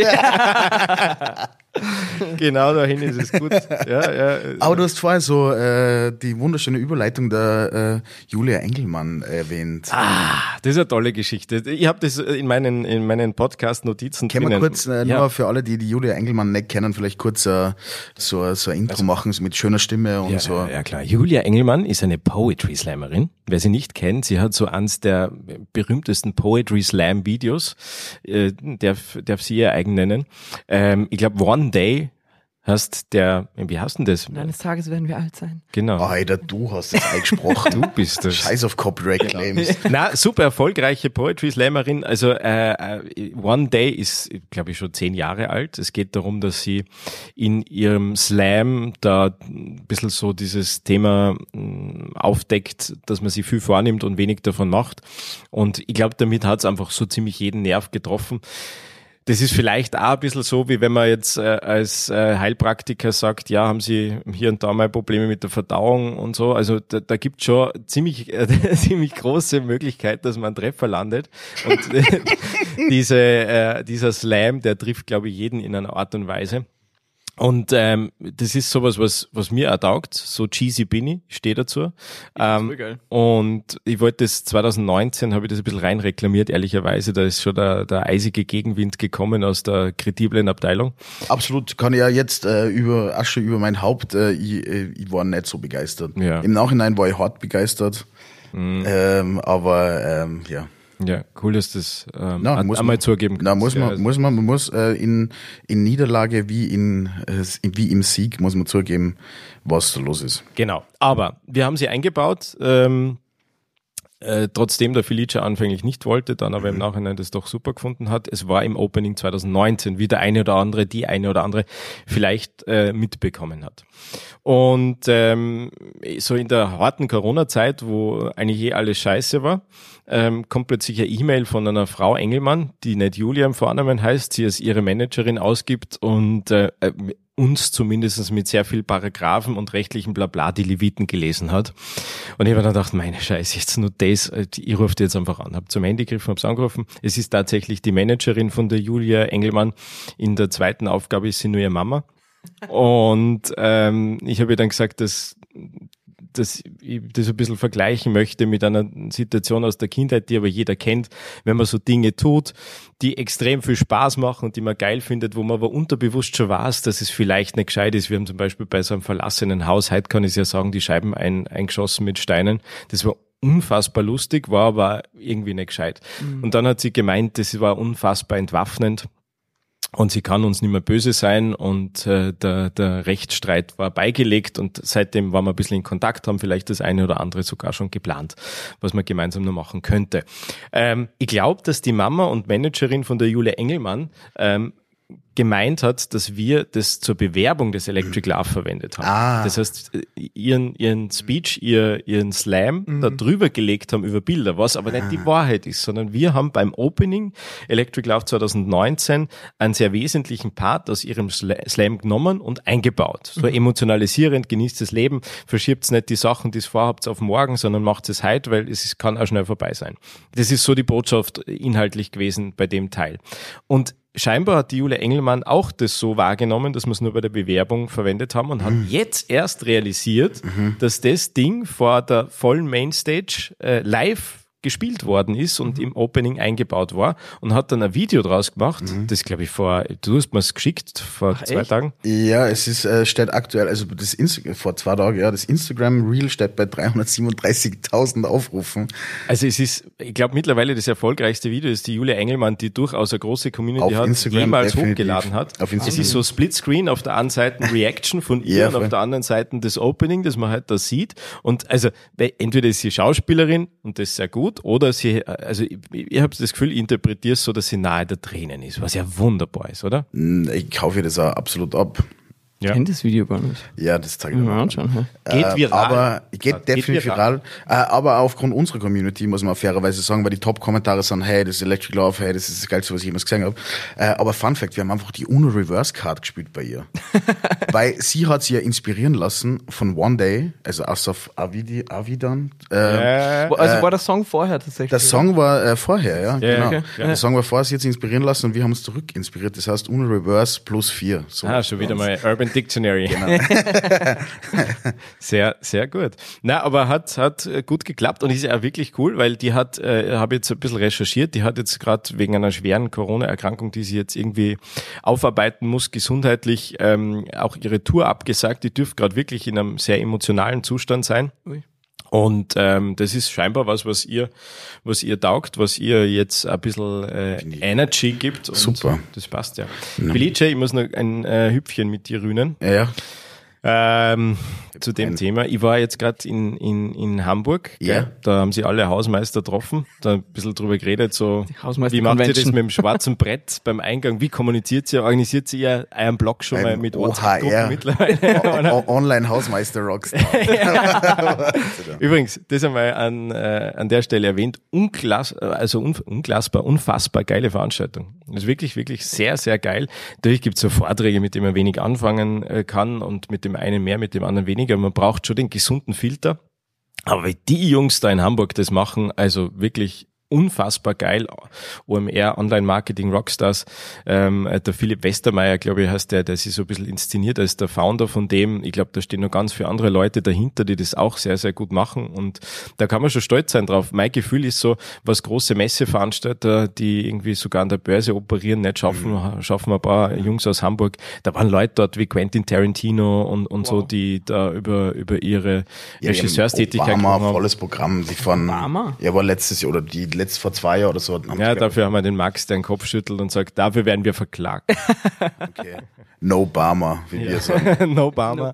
Genau, dahin ist es gut. Ja, ja. Aber du hast vorher so äh, die wunderschöne Überleitung der äh, Julia Engelmann erwähnt. Ah, das ist eine tolle Geschichte. Ich habe das in meinen in meinen Podcast-Notizen Können wir kurz, äh, ja. nur für alle, die die Julia Engelmann nicht kennen, vielleicht kurz äh, so, so ein Intro also, machen, so mit schöner Stimme und ja, so. Ja, klar. Julia Engelmann ist eine Poetry Slammerin. Wer sie nicht kennt, sie hat so eins der berühmtesten Poetry Slam Videos, äh, darf, darf sie ihr eigen nennen. Ähm, ich glaube, One Day hast der, wie heißt denn das? Und eines Tages werden wir alt sein. Genau. Alter, du hast das eingesprochen. Du bist das. Scheiß auf Copyright-Claims. Na, super erfolgreiche Poetry Slammerin. Also äh, One Day ist, glaube ich, schon zehn Jahre alt. Es geht darum, dass sie in ihrem Slam da ein bisschen so dieses Thema mh, aufdeckt, dass man sich viel vornimmt und wenig davon macht. Und ich glaube, damit hat es einfach so ziemlich jeden Nerv getroffen. Das ist vielleicht auch ein bisschen so, wie wenn man jetzt äh, als äh, Heilpraktiker sagt, ja, haben Sie hier und da mal Probleme mit der Verdauung und so. Also da, da gibt es schon ziemlich, äh, ziemlich große Möglichkeit, dass man einen Treffer landet. Und äh, diese, äh, dieser Slam, der trifft, glaube ich, jeden in einer Art und Weise. Und ähm, das ist sowas, was was mir auch taugt, so cheesy bin ich, ich stehe dazu. Ähm, geil. und ich wollte das zwanzig neunzehn, habe ich das ein bisschen rein reklamiert, ehrlicherweise, da ist schon der, der eisige Gegenwind gekommen aus der krediblen Abteilung. Absolut, kann ich ja jetzt äh, über Asche über mein Haupt, äh, ich, äh, ich war nicht so begeistert. Ja. Im Nachhinein war ich hart begeistert, mhm. ähm, aber ähm, ja. Ja, cool, dass das ähm, Na, hat, muss einmal man, zugeben. Na, muss man, ja, muss man, man muss äh, in in Niederlage wie in äh, wie im Sieg muss man zugeben, was da los ist. Genau, aber wir haben sie eingebaut, ähm, äh, trotzdem der Felicia anfänglich nicht wollte, dann aber im Nachhinein das doch super gefunden hat. Es war im Opening zwanzig neunzehn, wie der eine oder andere, die eine oder andere vielleicht äh, mitbekommen hat. Und ähm, so in der harten Corona-Zeit, wo eigentlich eh alles scheiße war, ähm, kommt plötzlich eine E-Mail von einer Frau Engelmann, die nicht Julia im Vornamen heißt, sie als ihre Managerin ausgibt und äh, uns zumindest mit sehr viel Paragraphen und rechtlichen Blabla die Leviten gelesen hat. Und ich habe dann gedacht, meine Scheiße, jetzt nur das, ich rufe die jetzt einfach an. Habe zum Handy gegriffen, habe es angerufen. Es ist tatsächlich die Managerin von der Julia Engelmann. In der zweiten Aufgabe ist sie nur ihre Mama. Und ähm, ich habe ihr dann gesagt, dass, dass ich das ein bisschen vergleichen möchte mit einer Situation aus der Kindheit, die aber jeder kennt, wenn man so Dinge tut, die extrem viel Spaß machen und die man geil findet, wo man aber unterbewusst schon weiß, dass es vielleicht nicht gescheit ist. Wir haben zum Beispiel bei so einem verlassenen Haus, heute kann ich ja sagen, die Scheiben ein, eingeschossen mit Steinen. Das war unfassbar lustig, war aber irgendwie nicht gescheit. Mhm. Und dann hat sie gemeint, das war unfassbar entwaffnend. Und sie kann uns nicht mehr böse sein und äh, der, der Rechtsstreit war beigelegt und seitdem waren wir ein bisschen in Kontakt, haben vielleicht das eine oder andere sogar schon geplant, was man gemeinsam noch machen könnte. Ähm, ich glaube, dass die Mama und Managerin von der Julia Engelmann ähm, gemeint hat, dass wir das zur Bewerbung des Electric Love verwendet haben. Ah. Das heißt, ihren, ihren Speech, ihr, ihren Slam mhm. da drüber gelegt haben über Bilder, was aber nicht die Wahrheit ist, sondern wir haben beim Opening Electric Love zwanzig neunzehn einen sehr wesentlichen Part aus ihrem Slam genommen und eingebaut. So emotionalisierend, genießt das Leben, verschiebt nicht die Sachen, die es vorhabt, auf morgen, sondern macht es heute, weil es ist, kann auch schnell vorbei sein. Das ist so die Botschaft inhaltlich gewesen bei dem Teil. Und scheinbar hat die Julia Engelmann auch das so wahrgenommen, dass wir es nur bei der Bewerbung verwendet haben und mhm. hat jetzt erst realisiert, mhm. dass das Ding vor der vollen Mainstage äh, live gespielt worden ist und mhm. im Opening eingebaut war und hat dann ein Video draus gemacht, mhm. das glaube ich vor, du hast mir es geschickt vor Ach, zwei echt? Tagen. Ja, es ist äh, steht aktuell, also das Insta- vor zwei Tagen, ja, das Instagram Reel steht bei dreihundertsiebenunddreißigtausend Aufrufen. Also es ist, ich glaube mittlerweile das erfolgreichste Video ist die Julia Engelmann, die durchaus eine große Community auf hat, Instagram jemals definitiv. hochgeladen hat. Auf Instagram. Es ist so Splitscreen, auf der einen Seite ein Reaction von ihr ja, und auf der anderen Seite das Opening, das man halt da sieht. Und also entweder ist sie Schauspielerin und das ist sehr gut, oder sie, also ich, ich habe das Gefühl, ich interpretiere es so, dass sie nahe der Tränen ist, was ja wunderbar ist, oder? Ich kaufe das auch absolut ab. Ja. Ich kenne das Video gar nicht. Ja, das zeige ich mal mal anschauen. Geht viral. Aber geht ja, definitiv geht viral. viral. Aber aufgrund unserer Community muss man fairerweise sagen, weil die Top-Kommentare sind, hey, das ist Electric Love, hey, das ist das Geilste, was ich jemals gesehen habe. Aber Fun Fact, wir haben einfach die UNO Reverse Card gespielt bei ihr. Weil sie hat sich ja inspirieren lassen von One Day, also Asaf Avidi, Avidan. Äh, ja. Also war der Song vorher tatsächlich? Der Song war äh, vorher, ja, ja genau. Okay. Ja. Der Song war vorher, sie hat sich inspirieren lassen und wir haben uns zurück inspiriert. Das heißt UNO Reverse plus vier. So ah, schon wieder mal Urban Dictionary. Genau. sehr, sehr gut. Na, aber hat hat gut geklappt und ist ja auch wirklich cool, weil die hat, äh, habe jetzt ein bisschen recherchiert, die hat jetzt gerade wegen einer schweren Corona-Erkrankung, die sie jetzt irgendwie aufarbeiten muss, gesundheitlich ähm, auch ihre Tour abgesagt. Die dürfte gerade wirklich in einem sehr emotionalen Zustand sein. Ui. Und ähm, das ist scheinbar was, was ihr, was ihr taugt, was ihr jetzt ein bisschen äh, Energy gibt. Und super. Das passt ja. ja. Felice, ich muss noch ein äh, Hüpfchen mit dir rühnen. Ja, ja. Ähm, zu dem Thema. Ich war jetzt gerade in, in, in Hamburg. Ja. Gell? Da haben sie alle Hausmeister getroffen. Da ein bisschen drüber geredet, so Hausmeister wie macht ihr das Convention. mit dem schwarzen Brett beim Eingang? Wie kommuniziert ihr? Organisiert ihr ja euren Blog schon mal Ein mit O H WhatsApp-Gruppen R. mittlerweile? O- Online-Hausmeister-Rockstar. Übrigens, das einmal an, äh, an der Stelle erwähnt, unglas, also un, unglasbar, unfassbar geile Veranstaltung. Das ist wirklich, wirklich sehr, sehr geil. Natürlich gibt es so Vorträge, mit denen man wenig anfangen äh, kann und mit dem einen mehr, mit dem anderen weniger. Man braucht schon den gesunden Filter. Aber wie die Jungs da in Hamburg das machen, also wirklich unfassbar geil. O M R, Online-Marketing, Rockstars. Ähm, der Philipp Westermeier, glaube ich, heißt der, der sich so ein bisschen inszeniert als der Founder von dem. Ich glaube, da stehen noch ganz viele andere Leute dahinter, die das auch sehr, sehr gut machen. Und da kann man schon stolz sein drauf. Mein Gefühl ist so, was große Messeveranstalter, die irgendwie sogar an der Börse operieren, nicht schaffen, mhm. schaffen ein paar Jungs aus Hamburg. Da waren Leute dort wie Quentin Tarantino und, und wow. so, die da über, über ihre ja, Regisseurstätigkeit Obama, gesprochen haben. volles Programm. Die von, Obama? Ja, war letztes Jahr oder die letzt vor zwei Jahren oder so. Ja, dafür haben wir den Max, der den Kopf schüttelt und sagt, dafür werden wir verklagt. Okay. No Obama, wie Ja. wir sagen. No Obama.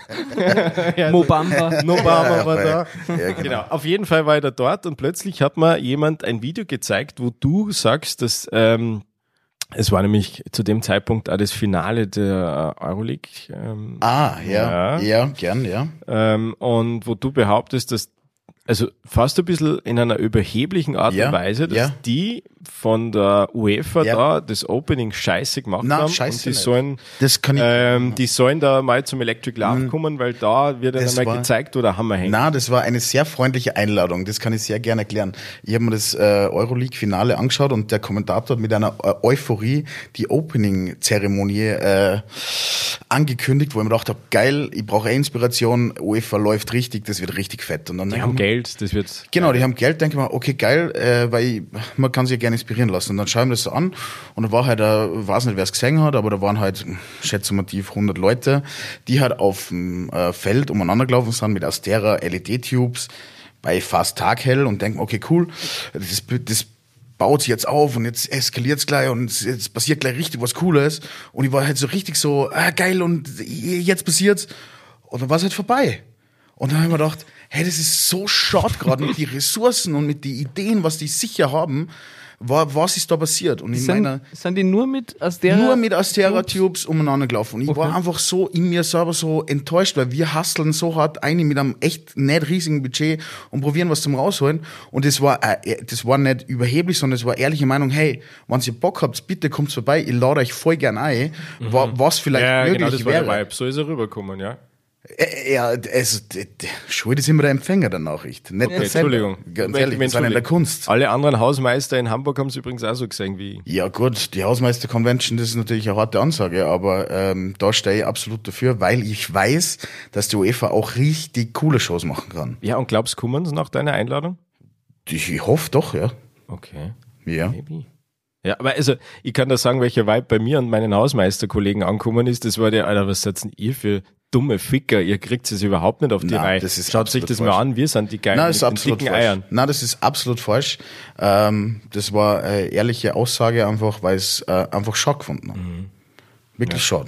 ja, Mobamba. No Obama war da. Ja, genau. Genau. Auf jeden Fall war ich da dort und plötzlich hat mir jemand ein Video gezeigt, wo du sagst, dass ähm, es war nämlich zu dem Zeitpunkt auch das Finale der Euroleague. Ähm, Ah, ja, Ja. ja, gern, ja. ähm, und wo du behauptest, dass also fast ein bisschen in einer überheblichen Art Ja, und Weise, dass ja. die von der UEFA Ja. da das Opening scheiße gemacht Na, haben scheiße und die nicht. sollen Das kann ich. ähm, die sollen da mal zum Electric Love kommen, weil da wird dann Das einmal war- gezeigt, wo der Hammer hängt. Na, das war eine sehr freundliche Einladung. Das kann ich sehr gerne erklären. Ich habe mir das äh, Euroleague-Finale angeschaut und der Kommentator hat mit einer äh, Euphorie die Opening-Zeremonie äh, angekündigt, wo ich mir gedacht habe, geil, ich brauche eine Inspiration, UEFA läuft richtig, das wird richtig fett. Und dann Die denk haben ich mir, Geld, das wird Genau, die haben Geld, denke ich mir, okay, geil, äh, weil ich, man kann sich ja gerne inspirieren lassen. Und dann schauen wir das so an und da war halt, äh, ich weiß nicht, wer es gesehen hat, aber da waren halt, schätze mal tief, hundert Leute, die halt auf dem äh, Feld umeinander gelaufen sind mit Astera L E D-Tubes bei fast taghell und denken, okay, cool, das, das baut sich jetzt auf und jetzt eskaliert es gleich und jetzt passiert gleich richtig was Cooles. Und ich war halt so richtig so, ah, geil, und jetzt passiert's. Und dann war es halt vorbei. Und dann habe ich mir gedacht, hey, das ist so schade gerade mit den Ressourcen und mit den Ideen, was die sicher haben. War, was ist da passiert? Und in Sind, meiner, sind die nur mit Astera? nur mit Astera-Tubes umeinander gelaufen. Und ich Okay. war einfach so in mir selber so enttäuscht, weil wir hustlen so hart ein mit einem echt nicht riesigen Budget und probieren was zum rausholen. Und das war, äh, das war nicht überheblich, sondern es war ehrliche Meinung, hey, wenn ihr Bock habt, bitte kommt vorbei, ich lade euch voll gern ein, wa- was vielleicht ja, möglich genau, das war wäre. der Vibe. So ist er rübergekommen, ja. Äh, Ja, also, d- d- schuld ist immer der Empfänger der Nachricht. Nicht Okay, der Sender. Entschuldigung. Ganz Möchte ehrlich, ich wir mich sind in der entschuldigen. Kunst. Alle anderen Hausmeister in Hamburg haben es übrigens auch so gesehen wie ich. Ja gut, die Hausmeister-Convention, das ist natürlich eine harte Ansage, aber ähm, da stehe ich absolut dafür, weil ich weiß, dass die UEFA auch richtig coole Shows machen kann. Ja, und glaubst du, kommen sie nach deiner Einladung? Ich, ich hoffe doch, ja. Okay. Ja. Maybe. Ja, aber also, ich kann da sagen, welcher Vibe bei mir und meinen Hausmeisterkollegen angekommen ist. Das war der, Alter, was seid denn ihr für dumme Ficker? Ihr kriegt es überhaupt nicht auf die Nein, Reihe. das ist Schaut sich absolut das falsch. mal an, wir sind die Geilen Nein, mit das ist den absolut dicken falsch. Eiern. Nein, das ist absolut falsch. Ähm, das war eine ehrliche Aussage einfach, weil es äh, einfach schade gefunden habe. Mhm. Wirklich schade.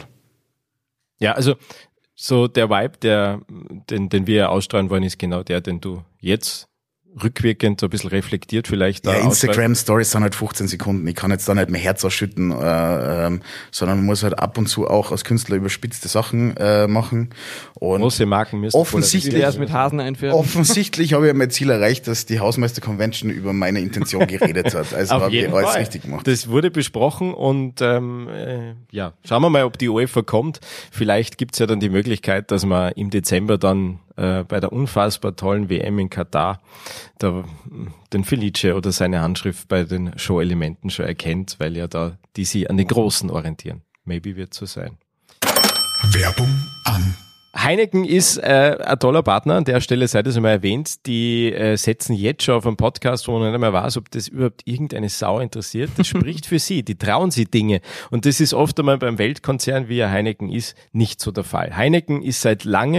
Ja, also, so der Vibe, der, den, den wir ausstrahlen wollen, ist genau der, den du jetzt rückwirkend so ein bisschen reflektiert vielleicht da Ja, ausstrahlst. Instagram-Stories sind halt fünfzehn Sekunden. Ich kann jetzt da nicht mehr Herz ausschütten, äh, ähm, sondern man muss halt ab und zu auch als Künstler überspitzte Sachen äh, machen. Und Große Marken müssen Offensichtlich- Wie wär's mit Hasen einfärben? offensichtlich habe ich mein Ziel erreicht, dass die Hausmeister-Convention über meine Intention geredet hat. Also Auf habe ich jeden alles Fall. richtig gemacht. Das wurde besprochen und ähm, äh, ja, schauen wir mal, ob die UEFA kommt. Vielleicht gibt's ja dann die Möglichkeit, dass man im Dezember dann äh, bei der unfassbar tollen W M in Katar da, den Felice oder seine Handschrift bei den Show-Elementen schon erkennt, weil ja da die sich an den Großen orientieren. Maybe wird so sein. Werbung an. Heineken ist äh, ein toller Partner, an der Stelle sei das einmal erwähnt. Die äh, setzen jetzt schon auf einen Podcast, wo man nicht mehr weiß, ob das überhaupt irgendeine Sau interessiert. Das spricht für sie, die trauen sie Dinge. Und das ist oft einmal beim Weltkonzern, wie ja Heineken ist, nicht so der Fall. Heineken ist seit langem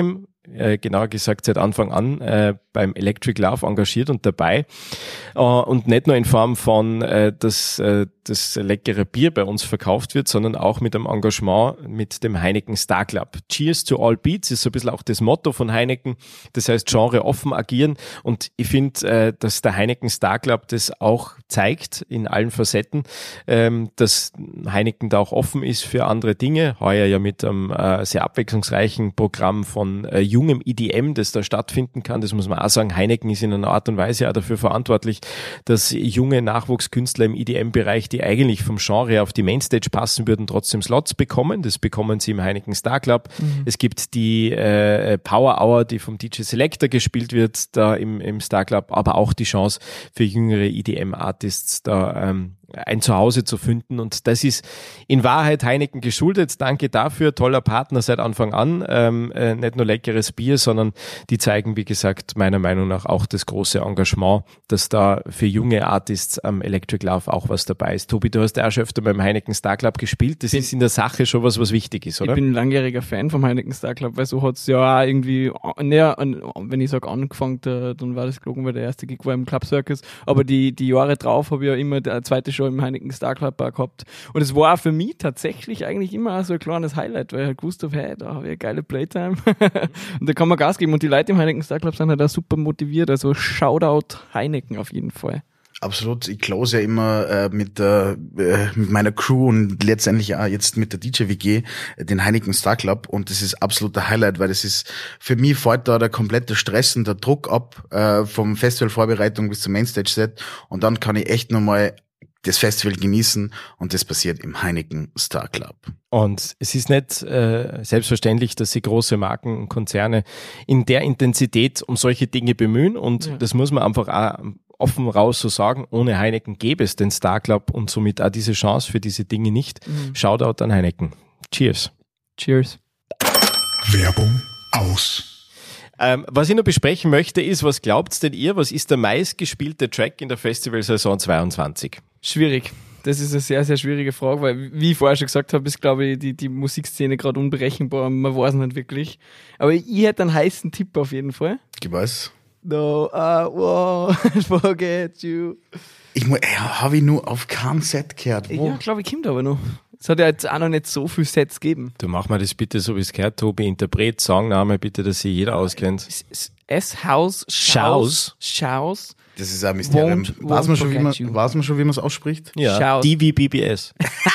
äh, genauer gesagt seit Anfang an äh, beim Electric Love engagiert und dabei. Äh, und nicht nur in Form von, äh, dass äh, das leckere Bier bei uns verkauft wird, sondern auch mit einem Engagement mit dem Heineken Star Club. Cheers to all beats ist so ein bisschen auch das Motto von Heineken. Das heißt, Genre offen agieren. Und ich finde, äh, dass der Heineken Star Club das auch zeigt in allen Facetten, ähm, dass Heineken da auch offen ist für andere Dinge. Heuer ja mit einem äh, sehr abwechslungsreichen Programm von äh, jungem E D M, das da stattfinden kann. Das muss man auch sagen. Heineken ist in einer Art und Weise auch dafür verantwortlich, dass junge Nachwuchskünstler im E D M-Bereich, die eigentlich vom Genre auf die Mainstage passen würden, trotzdem Slots bekommen. Das bekommen sie im Heineken Star Club. Mhm. Es gibt die äh, Power Hour, die vom D J Selector gespielt wird, da im, im Star Club, aber auch die Chance für jüngere E D M-Artists da ähm, ein Zuhause zu finden, und das ist in Wahrheit Heineken geschuldet. Danke dafür, toller Partner seit Anfang an, ähm, äh, nicht nur leckeres Bier, sondern die zeigen, wie gesagt, meiner Meinung nach auch das große Engagement, dass da für junge Artists am Electric Love auch was dabei ist. Tobi, du hast ja auch schon öfter beim Heineken Star Club gespielt, das bin, ist in der Sache schon was, was wichtig ist, oder? Ich bin ein langjähriger Fan vom Heineken Star Club, weil so hat es ja auch irgendwie, naja, wenn ich sage angefangen, dann war das gelogen, weil der erste Gig war im Club Circus, aber die, die Jahre drauf habe ich ja immer der zweite Show im Heineken Star Club gehabt. Und es war für mich tatsächlich eigentlich immer so ein kleines Highlight, weil ich halt gewusst habe, hey, da habe ich eine geile Playtime. Und da kann man Gas geben. Und die Leute im Heineken Star Club sind halt auch super motiviert. Also Shoutout Heineken auf jeden Fall. Absolut. Ich close ja immer äh, mit, äh, mit meiner Crew und letztendlich auch jetzt mit der D J W G äh, den Heineken Star Club, und das ist absoluter Highlight, weil das ist, für mich fällt da der komplette Stress und der Druck ab äh, vom Festivalvorbereitung bis zum Mainstage-Set, und dann kann ich echt nochmal das Festival genießen, und das passiert im Heineken Star Club. Und es ist nicht äh, selbstverständlich, dass sich große Marken und Konzerne in der Intensität um solche Dinge bemühen, und ja. Das muss man einfach auch offen raus so sagen, ohne Heineken gäbe es den Star Club und somit auch diese Chance für diese Dinge nicht. Mhm. Shoutout an Heineken. Cheers. Cheers. Werbung aus. Ähm, was ich noch besprechen möchte ist, was glaubt denn ihr, was ist der meistgespielte Track in der Festivalsaison zweiundzwanzig? Schwierig. Das ist eine sehr, sehr schwierige Frage, weil, wie ich vorher schon gesagt habe, ist, glaube ich, die, die Musikszene gerade unberechenbar. Man weiß nicht wirklich. Aber ich hätte einen heißen Tipp auf jeden Fall. Gib was? No, I won't forget you. Ich mu- ey, habe ich nur auf kein Set gehört. Wo? Ja, glaube ich, kommt aber noch. Es hat ja jetzt auch noch nicht so viele Sets gegeben. Du mach mal das bitte so, wie es gehört, Tobi. Interpret, Songname, bitte, dass sich jeder auskennt. S-House, Schaus, Schaus. Das ist ein Mysterium. Won't, weiß, won't man schon, wie man, you. weiß man schon, wie man es ausspricht? Ja, Schaus. D V B B S.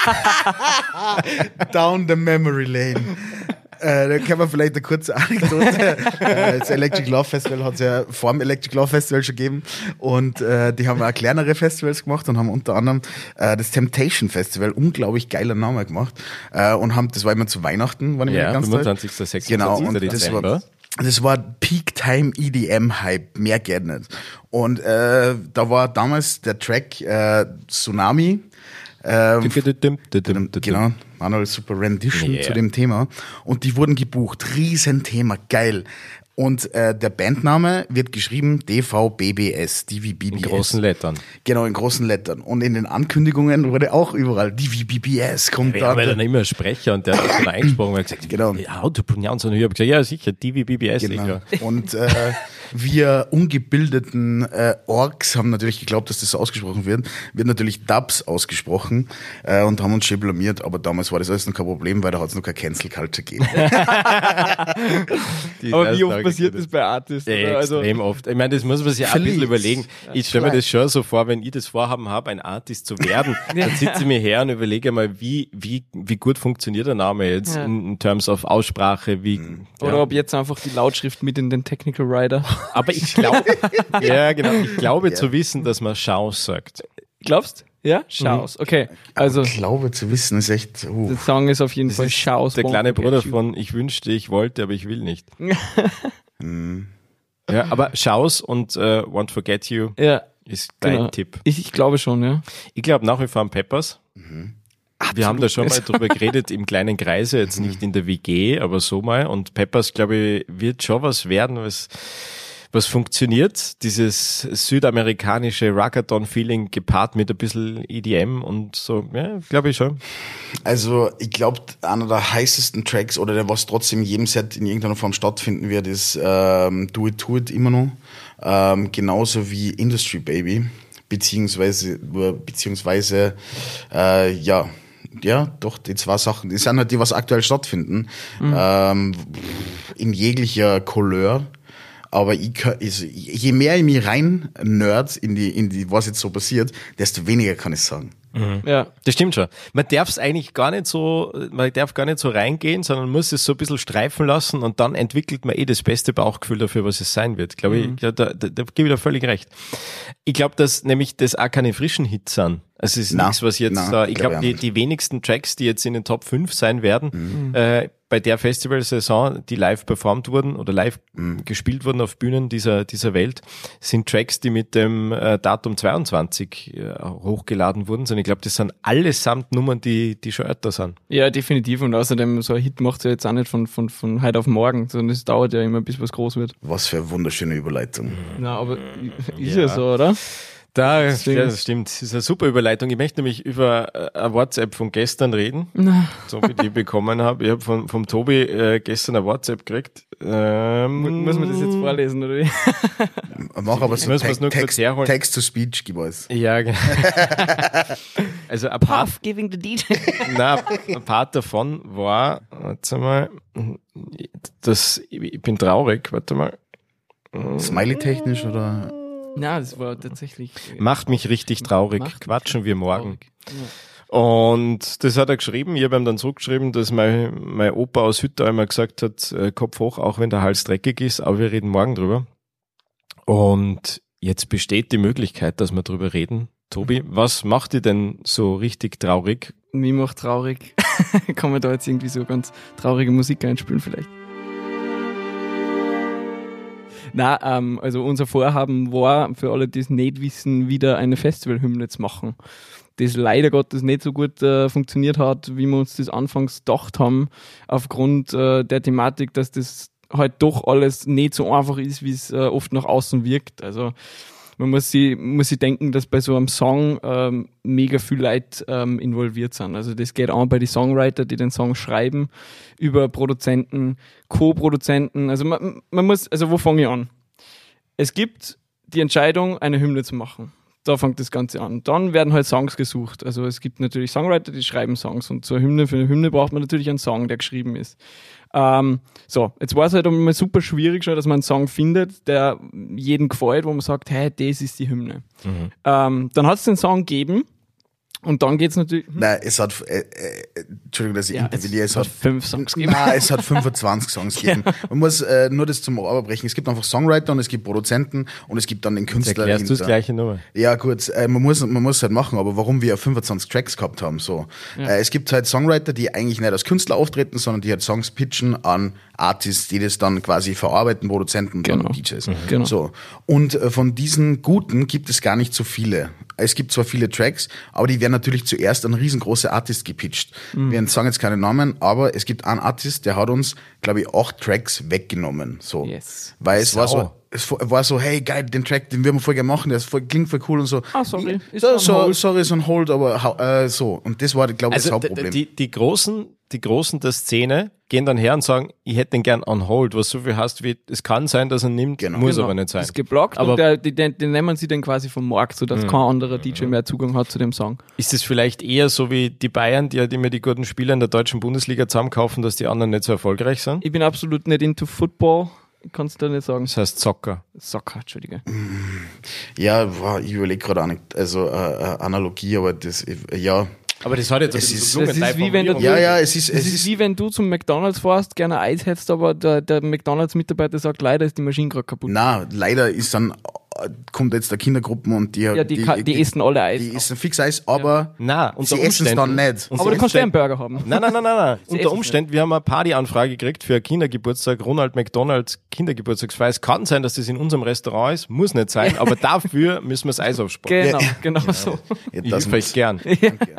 Down the Memory Lane. Äh, da kann man vielleicht eine kurze Anekdote. äh, das Electric Love Festival hat es ja vor dem Electric Love Festival schon gegeben, und äh, die haben auch kleinere Festivals gemacht und haben unter anderem äh, das Temptation Festival, unglaublich geiler Name gemacht, äh, und haben, das war immer zu Weihnachten, war ich Ja, ganz fünfundzwanzigster sechsundzwanzigster Genau, und das Dezember. war, das war Peak Time E D M Hype, mehr geht nicht. Und äh, da war damals der Track äh, Tsunami. Ähm, genau, Manuel, super Rendition Yeah. zu dem Thema. Und die wurden gebucht. Riesenthema, geil. Und äh, der Bandname wird geschrieben D V B B S, D V B B S. In großen Lettern. Genau, in großen Lettern. Und in den Ankündigungen wurde auch überall D V B B S kommt Wir da. haben ja dann immer einen Sprecher, und der hat dann eingesprochen und hat gesagt, Genau. how to pronounce, und ich habe gesagt, ja sicher, D V B B S. Genau. Sicher. Und äh, wir ungebildeten äh, Orks haben natürlich geglaubt, dass das so ausgesprochen wird. Wird natürlich Dubs ausgesprochen äh, und haben uns schön blamiert, aber damals war das alles noch kein Problem, weil da hat es noch keine Cancel Culture gegeben. Die Aber wie ersten oft Tage passiert geht das bei Artists? Ja, Oder? Also, extrem oft. Ich meine, das muss man sich auch ein bisschen Verlies. überlegen. Ich stelle mir das schon so vor, wenn ich das Vorhaben habe, ein Artist zu werden, dann sitze ich mir her und überlege mal, wie, wie, wie gut funktioniert der Name jetzt Ja. in, in terms of Aussprache, wie, oder ja. ob jetzt einfach die Lautschrift mit in den Technical Rider. Aber ich glaube, ja, genau, ich glaube zu wissen, dass man Chance sagt. Glaubst? Ja? Schaus. Okay. Also, Ich glaube zu wissen, ist echt. Uh. der Song ist auf jeden Das Fall ist Schaus. der Won't kleine Forget Bruder You. von Ich wünschte, ich wollte, aber ich will nicht. Ja, aber Schaus und äh, Won't Forget You Ja, ist dein genau. Tipp. Ich, ich glaube schon, ja. Ich glaube nach wie vor an Peppers. Wir haben da schon mal drüber geredet im kleinen Kreise, jetzt nicht in der W G, aber so mal. Und Peppers, glaube ich, wird schon was werden, was was funktioniert, dieses südamerikanische Rockathon-Feeling gepaart mit ein bisschen E D M und so, ja, glaube ich schon. Also ich glaube, einer der heißesten Tracks oder der was trotzdem in jedem Set in irgendeiner Form stattfinden wird, ist ähm, Do It To It immer noch. Ähm, genauso wie Industry Baby, beziehungsweise, beziehungsweise äh, ja, ja, doch, die zwei Sachen, die sind halt die, was aktuell stattfinden, mhm. ähm, in jeglicher Couleur. Aber ich, also, je mehr ich mich rein nerd in die, in die, was jetzt so passiert, desto weniger kann ich sagen. Mhm. Ja, das stimmt schon. Man darf es eigentlich gar nicht so, man darf gar nicht so reingehen, sondern muss es so ein bisschen streifen lassen und dann entwickelt man eh das beste Bauchgefühl dafür, was es sein wird. Glaube mhm. ich, da, da, da, da gebe ich da völlig recht. Ich glaube, dass nämlich das auch keine frischen Hits sind. Also es ist na, nichts, was jetzt na, da, ich glaube, glaub die, die wenigsten Tracks, die jetzt in den Top fünf sein werden, mhm. äh, bei der Festivalsaison, die live performt wurden oder live mhm. gespielt wurden auf Bühnen dieser, dieser Welt, sind Tracks, die mit dem äh, Datum zweiundzwanzig äh, hochgeladen wurden. Und ich glaube, das sind allesamt Nummern, die, die schon älter sind. Ja, definitiv. Und außerdem, so ein Hit macht ja jetzt auch nicht von, von, von heute auf morgen, sondern es dauert ja immer, bis was groß wird. Was für eine wunderschöne Überleitung. Na, aber ist ja, ja so, oder? Da, ja, das stimmt. Das ist eine super Überleitung. Ich möchte nämlich über eine WhatsApp von gestern reden, Na. so wie die ich bekommen habe. Ich habe von, vom Tobi äh, gestern eine WhatsApp gekriegt. Ähm, Muss man das jetzt vorlesen, oder wie? Mach aber so Muss Te- nur Text, kurz Text to Speech, gib alles. Ja, genau. Also ein Part, Puff giving the D J. nein, ein Part davon war, warte mal, das, ich bin traurig, warte mal. Smiley-technisch oder? Na, das war tatsächlich. Macht mich richtig traurig. Macht Quatschen wir morgen. Ja. Und das hat er geschrieben. Ich habe ihm dann zurückgeschrieben, dass mein, mein Opa aus Hütte einmal gesagt hat, äh, Kopf hoch, auch wenn der Hals dreckig ist, aber wir reden morgen drüber. Und jetzt besteht die Möglichkeit, dass wir drüber reden. Tobi, was macht dich denn so richtig traurig? Mich macht traurig. Kann man da jetzt irgendwie so ganz traurige Musik einspielen vielleicht? Nein, ähm, also unser Vorhaben war, für alle, die es nicht wissen, wieder eine Festivalhymne zu machen. Das leider Gottes nicht so gut äh, funktioniert hat, wie wir uns das anfangs gedacht haben, aufgrund äh, der Thematik, dass das halt doch alles nicht so einfach ist, wie es äh, oft nach außen wirkt. Also man muss sich, muss sich denken, dass bei so einem Song ähm, mega viel Leute ähm, involviert sind. Also das geht an bei den Songwriter, die den Song schreiben, über Produzenten, Co-Produzenten. Also man, man muss, also wo fange ich an? Es gibt die Entscheidung, eine Hymne zu machen. Da fängt das Ganze an. Dann werden halt Songs gesucht. Also es gibt natürlich Songwriter, die schreiben Songs. Und zur Hymne, für eine Hymne braucht man natürlich einen Song, der geschrieben ist. Ähm, so, jetzt war es halt einmal super schwierig schon, dass man einen Song findet, der jedem gefällt, wo man sagt, hey, das ist die Hymne. Mhm. Ähm, dann hat es den Song gegeben. Und dann geht's natürlich. Hm? Nein, es hat, äh, äh, Entschuldigung, dass ich ja, interveniere, es, es hat fünf Songs gegeben. Nein, es hat fünfundzwanzig Songs gegeben. Man muss äh, nur das zum Abbrechen. Es gibt einfach Songwriter und es gibt Produzenten und es gibt dann den Künstler. Erklärst du das gleiche Nummer? Ja, gut, äh, man muss, man muss halt machen, aber warum wir fünfundzwanzig Tracks gehabt haben, so. Ja. Äh, es gibt halt Songwriter, die eigentlich nicht als Künstler auftreten, sondern die halt Songs pitchen an Artists, die das dann quasi verarbeiten, Produzenten und genau. dann D Js. Mhm. Genau. So. Und äh, von diesen Guten gibt es gar nicht so viele. Es gibt zwar viele Tracks, aber die werden natürlich zuerst an riesengroße Artist gepitcht. Mhm. Wir sagen jetzt keine Namen, aber es gibt einen Artist, der hat uns, glaube ich, acht Tracks weggenommen. So. Yes. Weil es Sau. war so, es war so, hey geil, den Track, den würden wir voll gerne machen, der ist voll, klingt voll cool und so. Ah, sorry. Ist so, on so, hold. sorry, ist on hold, aber äh, so. Und das war, glaube ich, Also das d- Hauptproblem. die, die Großen, die Großen der Szene gehen dann her und sagen, ich hätte den gern on hold, was so viel heißt wie, es kann sein, dass er nimmt, Genau. muss Genau. aber nicht sein. Das ist geblockt Aber- und der, die, den, den nehmen sie dann quasi vom Markt, sodass kein anderer D J mehr Zugang hat zu dem Song. Ist es vielleicht eher so wie die Bayern, die halt immer die guten Spieler in der deutschen Bundesliga zusammenkaufen, dass die anderen nicht so erfolgreich sind? Ich bin absolut nicht into Football, kannst du da nicht sagen. Das heißt Soccer. Soccer, Entschuldige. Ja, boah, ich überlege gerade auch nicht, also äh, äh, Analogie, aber das, äh, ja. Aber das hat jetzt Es ein ist- bisschen das ist wie wenn du- Ja, ja, es ist, Es es ist, ist, wie wenn du zum McDonalds fährst, gerne Eis hättest, aber der, der McDonalds-Mitarbeiter sagt, leider ist die Maschine gerade kaputt. na, leider ist dann, äh, kommt jetzt der Kindergruppen und die, Ja, die, die, die, die essen alle Eis. die essen fix Eis, aber Na, unter sie essen es Umständen- dann nicht. unter aber du kannst ja einen Umständen- Burger haben. Nein, nein, nein, nein, nein. essen Unter Umständen, wir haben eine Partyanfrage gekriegt für einen Kindergeburtstag, Ronald McDonalds Kindergeburtstagsfeier. Es kann sein, dass das in unserem Restaurant ist, muss nicht sein, aber dafür müssen wir das Eis aufsparen. Genau, Ja. genau so. Ja, Ich das helfe euch muss- gern. Danke,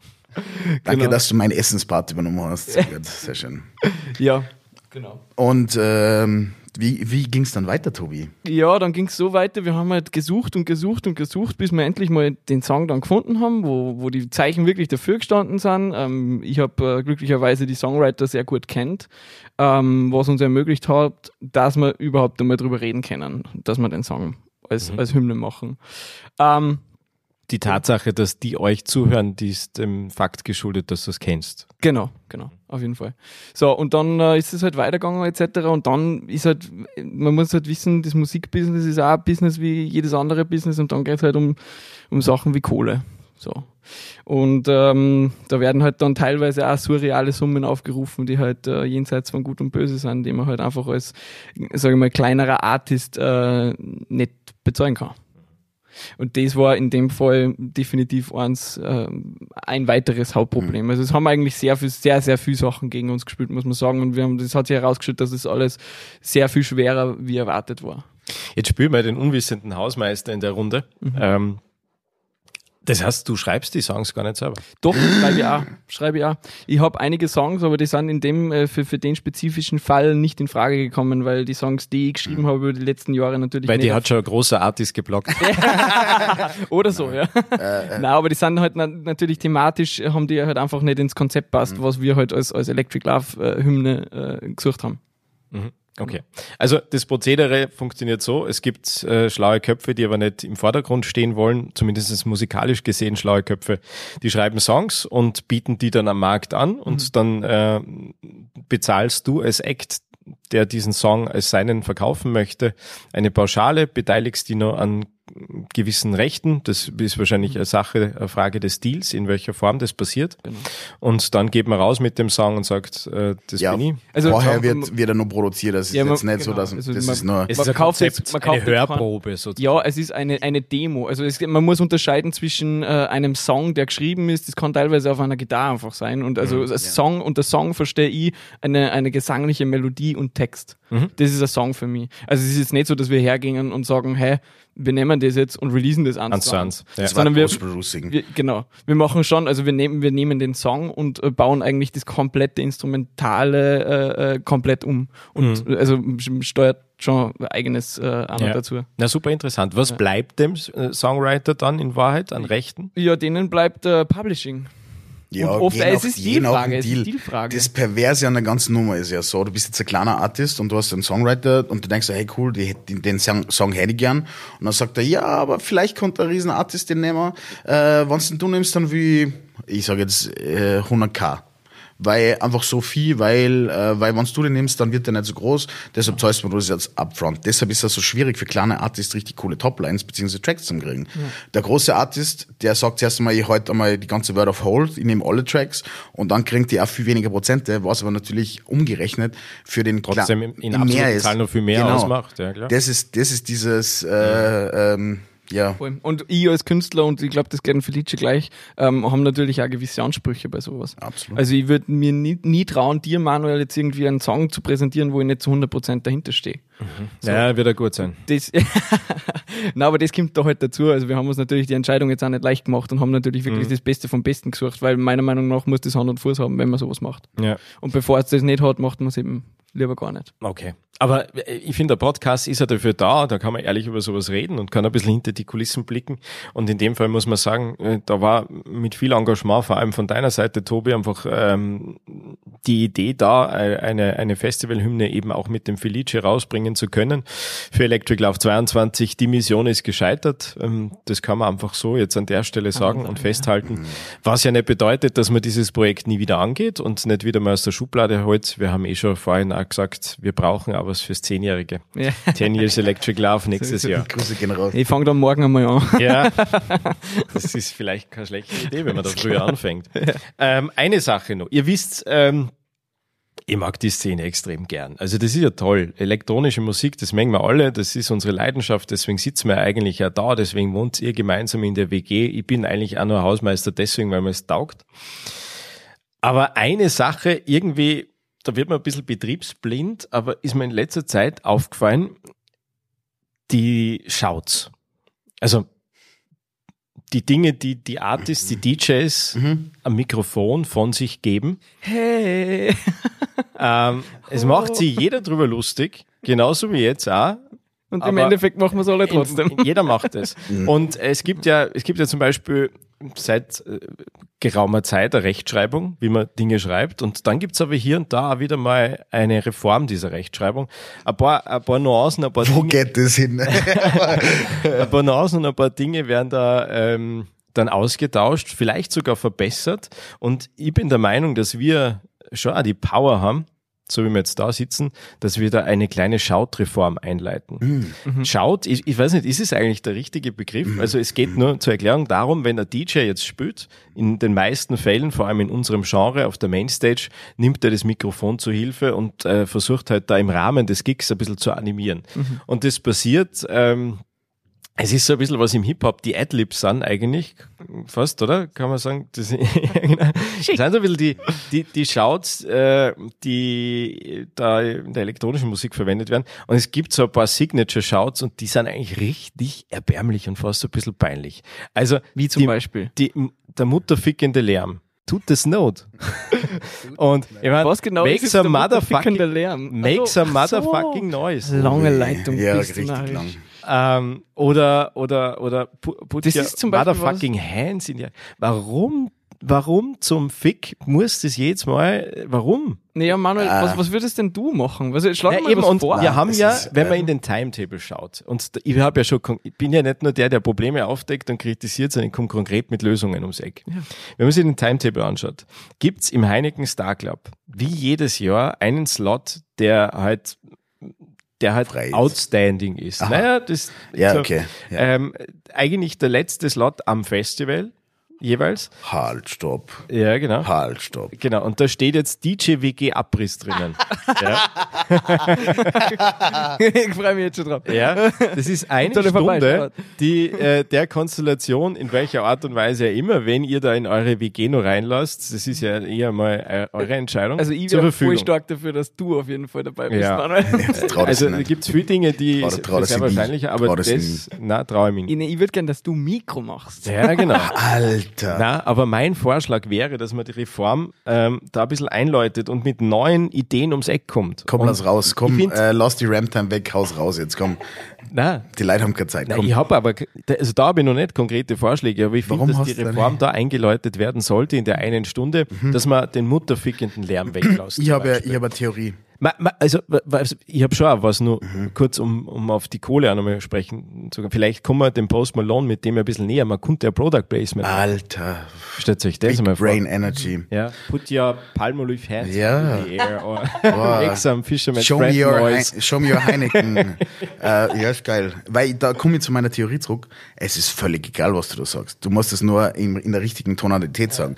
Genau. dass du meinen Essenspart übernommen hast. Sehr gut, sehr schön. Ja, genau. Und ähm, Wie, wie ging es dann weiter, Tobi? Ja, dann ging es so weiter, wir haben halt gesucht und gesucht und gesucht, bis wir endlich mal den Song dann gefunden haben, wo, wo die Zeichen wirklich dafür gestanden sind. Ähm, ich habe äh, glücklicherweise die Songwriter sehr gut kennt, ähm, was uns ermöglicht hat, dass wir überhaupt einmal drüber reden können, dass wir den Song als, mhm. als Hymne machen. Ähm, Die Tatsache, dass die euch zuhören, die ist dem Fakt geschuldet, dass du es kennst. Genau, genau, auf jeden Fall. So, und dann äh, ist es halt weitergegangen et cetera. Und dann ist halt, man muss halt wissen, das Musikbusiness ist auch ein Business wie jedes andere Business und dann geht es halt um, um Sachen wie Kohle. So. Und ähm, da werden halt dann teilweise auch surreale Summen aufgerufen, die halt äh, jenseits von Gut und Böse sind, die man halt einfach als, sage ich mal, kleinerer Artist äh, nicht bezahlen kann. Und das war in dem Fall definitiv eins, äh, ein weiteres Hauptproblem. Mhm. Also es haben eigentlich sehr viel, sehr, sehr viele Sachen gegen uns gespielt, muss man sagen. Und wir haben, das hat sich herausgestellt, dass es das alles sehr viel schwerer wie erwartet war. Jetzt spielen wir den unwissenden Hausmeister in der Runde. Mhm. Ähm, das heißt, du schreibst die Songs gar nicht selber? Doch, schreibe ich auch. Schreibe ich auch. Ich habe einige Songs, aber die sind in dem, äh, für, für den spezifischen Fall nicht in Frage gekommen, weil die Songs, die ich geschrieben habe über die letzten Jahre natürlich Weil nicht. die hat schon ein großer Artist geblockt. Oder so, ja. Äh, äh. Nein, aber die sind halt na- natürlich thematisch, haben die halt einfach nicht ins Konzept passt, mhm. was wir halt als, als Electric Love äh, Hymne äh, gesucht haben. Mhm. Okay. Also das Prozedere funktioniert so, es gibt äh, schlaue Köpfe, die aber nicht im Vordergrund stehen wollen, zumindest musikalisch gesehen schlaue Köpfe, die schreiben Songs und bieten die dann am Markt an und mhm. dann äh, bezahlst du als Act, der diesen Song als seinen verkaufen möchte, eine Pauschale, beteiligst die noch an gewissen Rechten, das ist wahrscheinlich eine Sache, eine Frage des Deals, in welcher Form das passiert. Genau. Und dann geht man raus mit dem Song und sagt, äh, das ja, bin ich. Also vorher wird, wird er nur produziert, das ist ja, man, jetzt nicht genau. so, dass also das man, ist nur... Es ist ein Konzept, man eine Hörprobe sozusagen. Ja, es ist eine, eine Demo. Also es, man muss unterscheiden zwischen äh, einem Song, der geschrieben ist, das kann teilweise auf einer Gitarre einfach sein. Und also mhm, ja. Song, unter Song verstehe ich eine, eine gesangliche Melodie und Text. Mhm. Das ist ein Song für mich. Also es ist jetzt nicht so, dass wir hergehen und sagen, hey, wir nehmen das jetzt und releasen das eins zu eins. Ja. Sondern wir, wir, genau, wir machen schon, also wir nehmen, wir nehmen den Song und äh, bauen eigentlich das komplette Instrumentale äh, komplett um und mhm. also steuert schon ein eigenes äh, an ja. dazu. Na, super interessant. Was ja. bleibt dem äh, Songwriter dann in Wahrheit an Rechten? Ja, denen bleibt äh, Publishing. Ja, und oft, je äh, nach, es ist je nach Dealfrage, dem es Deal. ist Dealfrage. Das Perverse an der ganzen Nummer ist ja so, du bist jetzt ein kleiner Artist und du hast einen Songwriter und du denkst, hey cool, die, die, den Song, Song hätte ich gern. Und dann sagt er, ja, aber vielleicht könnte ein riesen Artist den nehmen. Äh, wenn du den nimmst, dann wie, ich sage jetzt äh, hunderttausend. Weil einfach so viel, weil, äh, weil wenn du den nimmst, dann wird der nicht so groß. Deshalb zahlst du das jetzt upfront. Deshalb ist das so schwierig für kleine Artists richtig coole Toplines bzw. Tracks zu kriegen. Ja. Der große Artist, der sagt zuerst einmal, ich halte einmal die ganze Word auf Hold, ich nehme alle Tracks und dann kriegt die auch viel weniger Prozente, was aber natürlich umgerechnet für den trotzdem in, in absoluten Zahlen noch viel mehr genau. ausmacht. Ja, klar. Das ist, das ist dieses, äh, ähm, ja. Und ich als Künstler, und ich glaube, das geht in Felice gleich, ähm, haben natürlich auch gewisse Ansprüche bei sowas. Absolut. Also ich würde mir nie, nie trauen, dir, Manuel, jetzt irgendwie einen Song zu präsentieren, wo ich nicht zu hundert Prozent dahinter stehe. Mhm. So. Ja, wird er gut sein. Das, na, aber das kommt da halt dazu. Also wir haben uns natürlich die Entscheidung jetzt auch nicht leicht gemacht und haben natürlich wirklich mhm. das Beste vom Besten gesucht, weil meiner Meinung nach muss das Hand und Fuß haben, wenn man sowas macht. Ja. Und bevor es das nicht hat, macht man es eben lieber gar nicht. Okay. Aber ich finde, der Podcast ist ja dafür da, da kann man ehrlich über sowas reden und kann ein bisschen hinter die Kulissen blicken. Und in dem Fall muss man sagen, da war mit viel Engagement, vor allem von deiner Seite, Tobi, einfach ähm, die Idee da, eine, eine Festivalhymne eben auch mit dem Felice rausbringen zu können. Für Electric Love zweiundzwanzig, die Mission ist gescheitert. Ähm, das kann man einfach so jetzt an der Stelle sagen und festhalten. Was ja nicht bedeutet, dass man dieses Projekt nie wieder angeht und nicht wieder mal aus der Schublade holt. Wir haben eh schon vorhin auch gesagt, wir brauchen aber was fürs Zehnjährige. Ja. Ten Years Electric Love nächstes Jahr. Grüße gehen raus. Ich fange dann morgen einmal an. Ja, das ist vielleicht keine schlechte Idee, wenn man da früher anfängt. Ja. Ähm, eine Sache noch. Ihr wisst, ähm, ich mag die Szene extrem gern. Also das ist ja toll. Elektronische Musik, das mengen wir alle. Das ist unsere Leidenschaft. Deswegen sitzen wir eigentlich ja da. Deswegen wohnt ihr gemeinsam in der W G. Ich bin eigentlich auch nur Hausmeister deswegen, weil mir es taugt. Aber eine Sache irgendwie, da wird man ein bisschen betriebsblind, aber ist mir in letzter Zeit aufgefallen, die Shouts. Also die Dinge, die die Artists, die D Js mhm. am Mikrofon von sich geben. Hey! Ähm, es macht sich jeder drüber lustig, genauso wie jetzt auch. Und im Endeffekt machen wir es alle trotzdem. In, jeder macht es. Und es gibt ja, es gibt ja zum Beispiel seit äh, geraumer Zeit eine Rechtschreibung, wie man Dinge schreibt. Und dann gibt's aber hier und da auch wieder mal eine Reform dieser Rechtschreibung. Ein paar, ein paar Nuancen, ein paar Wo Dinge, geht das hin? ein paar Nuancen und ein paar Dinge werden da ähm, dann ausgetauscht, vielleicht sogar verbessert. Und ich bin der Meinung, dass wir schon auch die Power haben, so wie wir jetzt da sitzen, dass wir da eine kleine Shout-Reform einleiten. Mhm. Shout, ich, ich weiß nicht, ist es eigentlich der richtige Begriff? Mhm. Also es geht nur zur Erklärung darum, wenn ein D J jetzt spielt, in den meisten Fällen, vor allem in unserem Genre auf der Mainstage, nimmt er das Mikrofon zu Hilfe und äh, versucht halt da im Rahmen des Gigs ein bisschen zu animieren. Mhm. Und das passiert, ähm, es ist so ein bisschen was im Hip-Hop, die Adlibs sind eigentlich, fast, oder? Kann man sagen? Das, das sind so ein bisschen die, die, die Shouts, äh, die da in der elektronischen Musik verwendet werden. Und es gibt so ein paar Signature-Shouts und die sind eigentlich richtig erbärmlich und fast so ein bisschen peinlich. Also, wie zum die, Beispiel? Die, der mutterfickende Lärm. Tut das not. Und ich meine, was genau makes ist a der motherfucking Lärm? makes a motherfucking so. noise. Lange Leitung. Ja, bist richtig du lang. Ähm, oder, oder, oder put das your ist zum Beispiel motherfucking was? hands in your... Warum, warum zum Fick muss das jedes Mal, warum? Naja, Manuel, Ah. was, was würdest denn du machen? Was, schlag Ja, mal eben, was und vor. wir haben das ja, ist, wenn man ähm, in den Timetable schaut, und ich habe ja schon, kon- ich bin ja nicht nur der, der Probleme aufdeckt und kritisiert, sondern ich komme konkret mit Lösungen ums Eck. Ja. Wenn man sich den Timetable anschaut, gibt's im Heineken Star Club wie jedes Jahr einen Slot, der halt der halt Frei ist. outstanding ist. Aha. Naja, das Ja, so, okay. Ja. Ähm, eigentlich der letzte Slot am Festival jeweils. Halt, stopp. Ja, genau. Halt, stopp. Genau, und da steht jetzt D J W G Abriss drinnen. ja. Ich freue mich jetzt schon drauf. Ja, das ist eine Soll ich Stunde, vorbeischauen? die äh, der Konstellation, in welcher Art und Weise ja immer, wenn ihr da in eure W G noch reinlasst, das ist ja eher mal äh, eure Entscheidung, Also ich zur wäre Verfügung. voll stark dafür, dass du auf jeden Fall dabei bist, Ja. Manuel. Jetzt trau das Also da nicht. gibt es viele Dinge, die Trau- ist trau das sehr ihm nicht. wahrscheinlicher, aber Trau das, das ihm na traue ich mich Ich, nicht. ich würde gerne, dass du Mikro machst. Ja, genau. Alter. Na, aber mein Vorschlag wäre, dass man die Reform ähm, da ein bisschen einläutet und mit neuen Ideen ums Eck kommt. Komm, und lass raus. Komm, ich find- äh, lass die Ramtime weg, haus raus jetzt, komm. Na, Die Leute haben keine Zeit, na, komm. ich habe aber, also da habe ich noch nicht konkrete Vorschläge, aber ich finde, Warum dass hast die du da Reform nicht? da eingeläutet werden sollte in der einen Stunde, dass man den mutterfickenden Lärm weglässt. Ich zum habe ja, Beispiel. ich habe eine Theorie. Ma, ma, also, wa- wa- also, ich habe schon auch was nur Mhm. kurz, um, um auf die Kohle auch nochmal sprechen. Sogar vielleicht kommen wir dem Post Malone mit dem ein bisschen näher. Man kommt der Product Placement. Alter. Stellt euch das Big einmal vor. Brain Energy. Ja, put your palmolive hands Ja. in the air or Boah. make some fisherman's Show me, breath your noise. Hein- show me your Heineken. äh, ja, ist geil. Weil da komme ich zu meiner Theorie zurück. Es ist völlig egal, was du da sagst. Du musst es nur in, in der richtigen Tonalität sagen.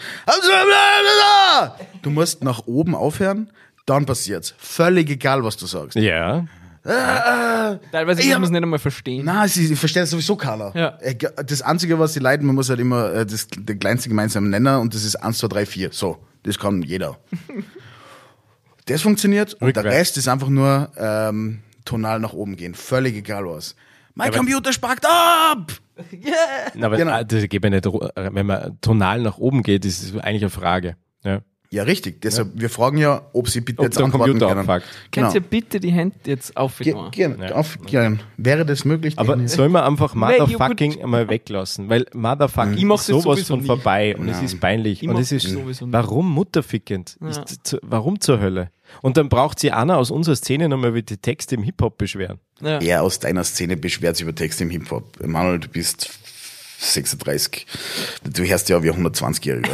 Du musst nach oben aufhören, dann passiert's. Völlig egal, was du sagst. Ja. Teilweise Ich muss hab- man es nicht einmal verstehen. Na, ich, ich verstehe das sowieso keiner. Ja. Das Einzige, was die Leute, man muss halt immer äh, das, den kleinsten gemeinsamen Nenner und das ist eins, zwei, drei, vier. So, das kann jeder. Das funktioniert und der Rückwärts. Rest ist einfach nur ähm, tonal nach oben gehen. Völlig egal was. Mein Aber- Computer spackt ab! Na, aber Genau. ah, das geht mir nicht, ru- wenn man tonal nach oben geht, ist es eigentlich eine Frage. Ja. Ja, richtig. Deshalb, wir fragen ja, ob sie bitte Ob jetzt der antworten Computer können. abfuckt. Genau. Könnt ihr bitte die Hände jetzt aufhören? Ge gerne, Ja. auf, gerne. Wäre das möglich? Aber Technisch? soll man einfach Nee, you Motherfucking einmal weglassen? Weil Motherfucking Ich mach ist das sowas sowieso von nie. vorbei und es Nein. ist peinlich. Ich und mach es ist, das sowieso nie. warum mutterfickend? Ja. Ist, zu, warum zur Hölle? Und dann braucht sie einer aus unserer Szene nochmal über die Texte im Hip-Hop beschweren. Ja. Er aus deiner Szene beschwert sich über Texte im Hip-Hop. Manuel, du bist sechsunddreißig. Du hörst ja wie ein hundertzwanzigjähriger.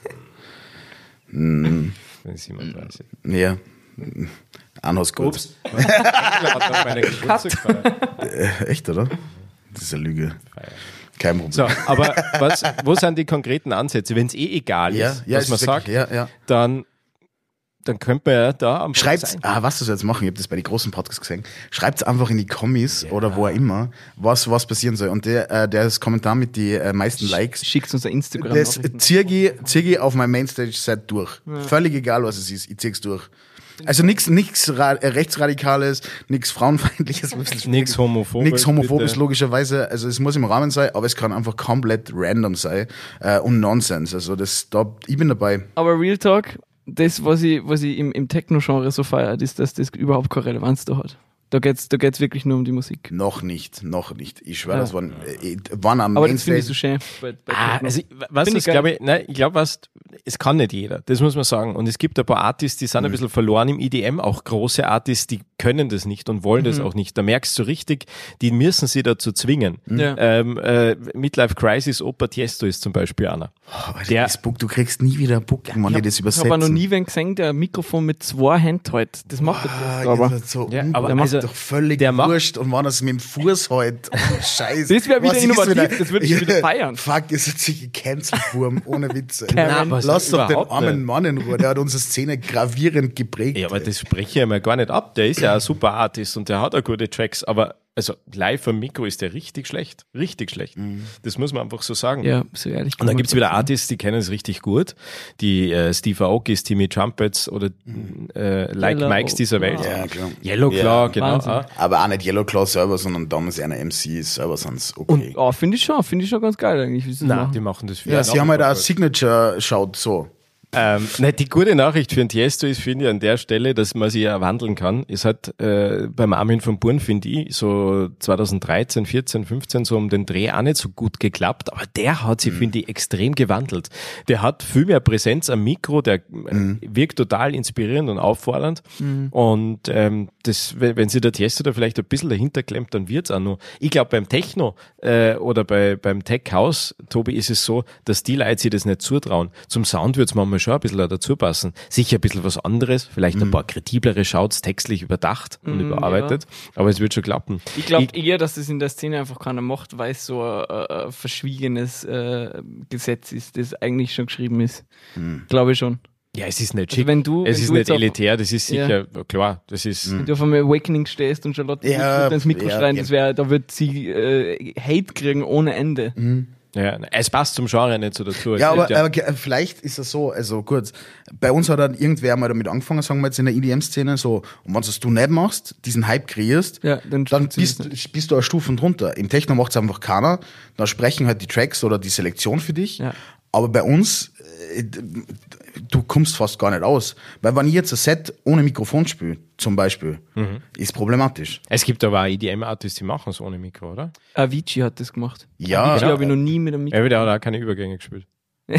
siebenunddreißig. Ja. An hast gut. Ups. Auf meine Geburtstagsfeier. Äh, echt, oder? Das ist eine Lüge. Kein Problem. So, aber was, wo sind die konkreten Ansätze? Wenn es eh egal ist, ja, ja, was ist man sagt, wirklich- ja, ja. dann, dann könnte man ja da am Schreibt's, ah, was du jetzt machen, ich habe das bei den großen Podcasts gesehen, schreibt's einfach in die Kommis oder wo auch immer, was, was passieren soll. Und der, äh, der das Kommentar mit die äh, meisten Likes, Schickt uns ein Instagram. das zieh ich, zieh ich auf meine Mainstage-Set durch. Völlig egal, was es ist, ich zieh's durch. Also nichts nix Rechtsradikales, nichts Frauenfeindliches. Nichts Homophobes. Nichts Homophobes, bitte. logischerweise. Also es muss im Rahmen sein, aber es kann einfach komplett random sein äh, und Nonsens. Also das, da, ich bin dabei. Aber Real Talk, das, was ich, was ich im, im Techno-Genre so feiere, ist, dass das überhaupt keine Relevanz da hat. Da geht's, da geht's wirklich nur um die Musik. Noch nicht, noch nicht. Ich schwöre, Ja. das waren, äh, waren am Aber das finde ich Mainstage. so schön. Bei, bei Ah, Techno. also, was Find das ich geil. glaube ich, nein, ich glaube, was, es kann nicht jeder, das muss man sagen. Und es gibt ein paar Artists, die sind ein bisschen verloren im E D M, auch große Artists, die können das nicht und wollen das auch nicht. Da merkst du richtig, die müssen sie dazu zwingen. Ja. Ähm, äh, Midlife Crisis, Opa Tiesto ist zum Beispiel einer. Oh, Alter, Der- das Book, du kriegst nie wieder ein Book, wenn die das Ich übersetzen. habe noch nie wen gesehen, der ein Mikrofon mit zwei Händen hält. Das macht er Ah, jetzt, aber ihr seid so Ja, un- aber der macht also, doch völlig der macht- wurscht und wenn er es mit dem Fuß hält, oh, scheiße. Das wär wieder Was ist innovativ, das würde ich wieder feiern. Fuck, ihr seid solche Cancel-Wurm, ohne Witze. Nein, was Lass doch den überhaupt armen nicht. Mann in Ruhe, der hat unsere Szene gravierend geprägt. Ja, aber das spreche ich mal gar nicht ab. Der ist ja ein super Artist und der hat auch gute Tracks, aber also live am Mikro ist der richtig schlecht. Richtig schlecht. Das muss man einfach so sagen. ja, so ehrlich. Und dann gibt's wieder Artists, die kennen es richtig gut. Die äh, Steve Aokis, Timmy Trumpets oder äh, Like Yellow Mikes dieser Welt. Ja, klar. Yellow Ja, Claw, genau. Wahnsinn. Ah. Aber auch nicht Yellow Claw selber, sondern damals einer M C selber sind okay. Oh, finde ich schon, finde ich schon ganz geil eigentlich, wie sie das Nein, machen. die machen das viel. ja, sie haben halt auch Signature schaut so. Ähm, nein, die gute Nachricht für den Tiesto ist, finde ich, an der Stelle, dass man sich ja wandeln kann. Es hat äh, beim Armin von Buuren, finde ich, so zwanzig dreizehn, vierzehn, fünfzehn so um den Dreh auch nicht so gut geklappt, aber der hat sich, finde ich, extrem gewandelt. Der hat viel mehr Präsenz am Mikro, der äh, wirkt total inspirierend und auffordernd und ähm, das, wenn, wenn sich der Tiesto da vielleicht ein bisschen dahinter klemmt, dann wird's auch noch. Ich glaube, beim Techno äh, oder bei, beim Tech House, Tobi, ist es so, dass die Leute sich das nicht zutrauen. Zum Sound wird's manchmal schon ein bisschen dazu passen. Sicher ein bisschen was anderes, vielleicht ein paar krediblere Shouts, textlich überdacht und überarbeitet, aber es wird schon klappen. Ich glaube eher, dass das in der Szene einfach keiner macht, weil es so ein, ein verschwiegenes äh, Gesetz ist, das eigentlich schon geschrieben ist. Glaube ich schon. Ja, es ist nicht Also schick. wenn du- es wenn ist du nicht jetzt auf- elitär, das ist sicher, klar, das ist, Wenn du auf einmal Awakening stehst und Charlotte Ja, wird ins Mikro ja, schreien, ja. das wäre, da wird sie äh, Hate kriegen ohne Ende. ja, es passt zum Genre nicht so dazu. Es Ja, aber, gibt ja, aber ge- vielleicht ist es so, also gut, bei uns hat dann irgendwer mal damit angefangen, sagen wir jetzt in der E D M-Szene, so, und wenn das du nicht machst, diesen Hype kreierst, Ja, dann dann funktioniert's bist, bist du eine Stufen drunter. Im Techno macht es einfach keiner, da sprechen halt die Tracks oder die Selektion für dich, Ja. aber bei uns, äh, d- du kommst fast gar nicht aus, weil wenn ich jetzt ein Set ohne Mikrofon spiele, zum Beispiel, ist problematisch. es gibt aber auch E D M-Artists, die machen es ohne Mikro, oder? Avicii hat das gemacht. Ja, Avicii habe ich noch nie mit einem Mikro. Er wieder hat auch keine Übergänge gespielt.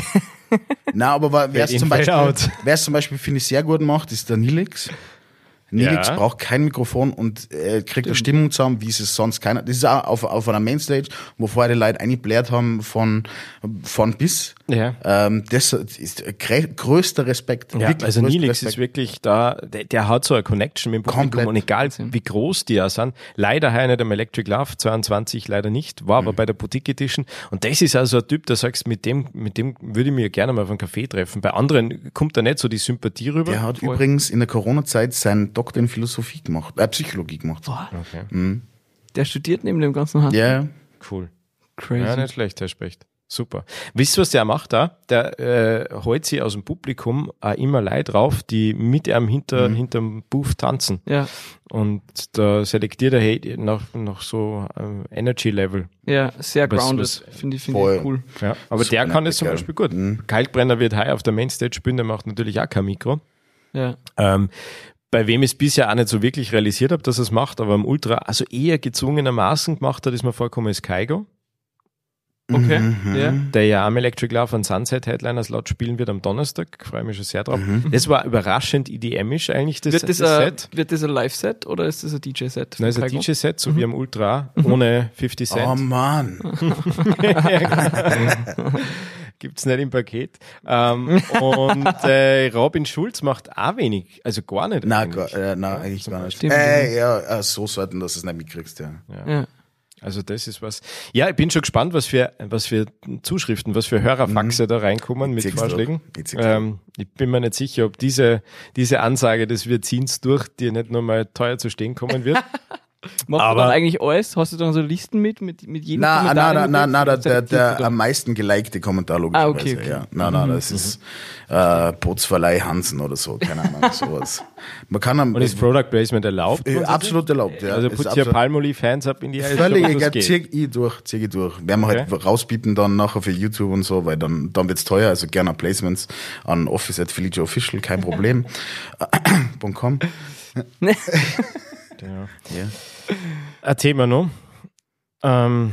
na, aber wer es in zum Fade Beispiel, out. wer es zum Beispiel, finde ich, sehr gut macht, ist der Nilix. Nilix Ja. braucht kein Mikrofon und äh, kriegt eine Stimmung zusammen, wie es es sonst keiner. Das ist auch auf, auf einer Mainstage, wo vorher die Leute eingebläht haben von, von bis. Ja. Ähm, das ist grä- größter Respekt. Ja, Wirklich also größter Nilix ist Respekt. wirklich da, der, der hat so eine Connection mit dem Publikum Komplett. und egal wie groß die ja sind. Leider heuer nicht am Electric Love zweiundzwanzig, leider nicht, war Mhm. aber bei der Boutique Edition und das ist also ein Typ, da sagst mit dem, mit dem würde ich mir gerne mal auf einen Café treffen. Bei anderen kommt da nicht so die Sympathie rüber. Der hat übrigens in der Corona-Zeit seinen Doktor in Philosophie gemacht, äh, Psychologie gemacht. Okay. Der studiert neben dem ganzen Hass. Ja, Cool. Crazy. Ja, nicht schlecht, Herr Specht. Super. Wisst ihr, was der macht da? Der äh, holt sich aus dem Publikum auch immer Leute drauf, die mit ihm hinter, hinterm Booth tanzen. Ja, Und da selektiert er hey, nach, nach so ähm, Energy Level. ja, sehr Was- grounded. was- Finde ich, finde Voll. ich cool. Ja, aber Super der kann das zum nett, Beispiel gut. Kalkbrenner wird high auf der Mainstage spielen, der macht natürlich auch kein Mikro. Ja. Ähm, bei wem ich es bisher auch nicht so wirklich realisiert habe, dass er es macht, aber im Ultra, also eher gezwungenermaßen gemacht hat, ist mir vorgekommen, ist Kaigo, Okay. Mhm. Ja. der ja am Electric Love an Sunset Headliners laut spielen wird am Donnerstag. Freue mich schon sehr drauf. Das war überraschend E D M-isch eigentlich, das, Wird das, das ein, Set. wird das ein Live-Set oder ist das ein D J-Set? Nein, ist ein D J-Set, so wie am Ultra, ohne fifty Cent. oh Mann. Gibt's nicht im Paket. Ähm, und äh, Robin Schulz macht auch wenig, also gar nicht. Nein, eigentlich. gar, äh, nein eigentlich gar nicht. Stimmt, äh, ja, äh, so sollten, dass du es nicht mitkriegst, ja. Ja. Also das ist was. Ja, ich bin schon gespannt, was für, was für Zuschriften, was für Hörerfaxe da reinkommen mit zieh's Vorschlägen. durch. Ich zieh's Ähm, ich bin mir nicht sicher, ob diese, diese Ansage, das wir ziehen's durch, dir nicht nochmal teuer zu stehen kommen wird. Machst Aber- du dann eigentlich alles? Hast du dann so Listen mit, mit, mit jedem Na, Kommentar? na, den na, du na, kriegst? der, der, der Oder- am meisten gelikte Kommentar logischerweise. Ah, okay, okay. Ja. Na, na, das ist äh, Bootsverleih Hansen oder so, keine Ahnung, sowas. Man kann am, Und ist Product Placement erlaubt? äh, absolut erlaubt, ja. Also Ist put your absolut- Palmolive hands up in die Air. Völlig so, egal, geht. zieh ich durch, zieh ich durch. Werden wir Okay. halt rausbieten dann nachher für YouTube und so, weil dann, dann wird's teuer, also gerne Placements an office at felice official, kein Problem. .com. Ja. Ja. Ein Thema noch. Ähm,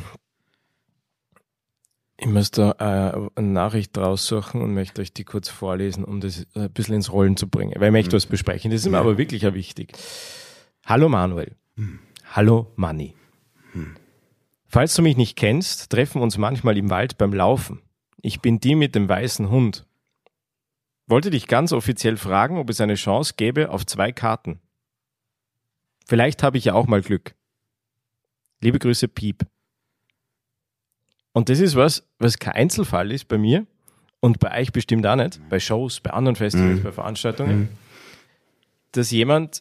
ich muss da äh, eine Nachricht raussuchen und möchte euch die kurz vorlesen, um das ein bisschen ins Rollen zu bringen, weil ich möchte was besprechen. Das ist mir aber wirklich auch wichtig. Hallo Manuel. Hallo Manni. Falls du mich nicht kennst, treffen wir uns manchmal im Wald beim Laufen. Ich bin die mit dem weißen Hund. Wollte dich ganz offiziell fragen, ob es eine Chance gäbe auf zwei Karten. Vielleicht habe ich ja auch mal Glück. Liebe Grüße, Piep. Und das ist was, was kein Einzelfall ist bei mir und bei euch bestimmt auch nicht, bei Shows, bei anderen Festivals, bei Veranstaltungen, dass jemand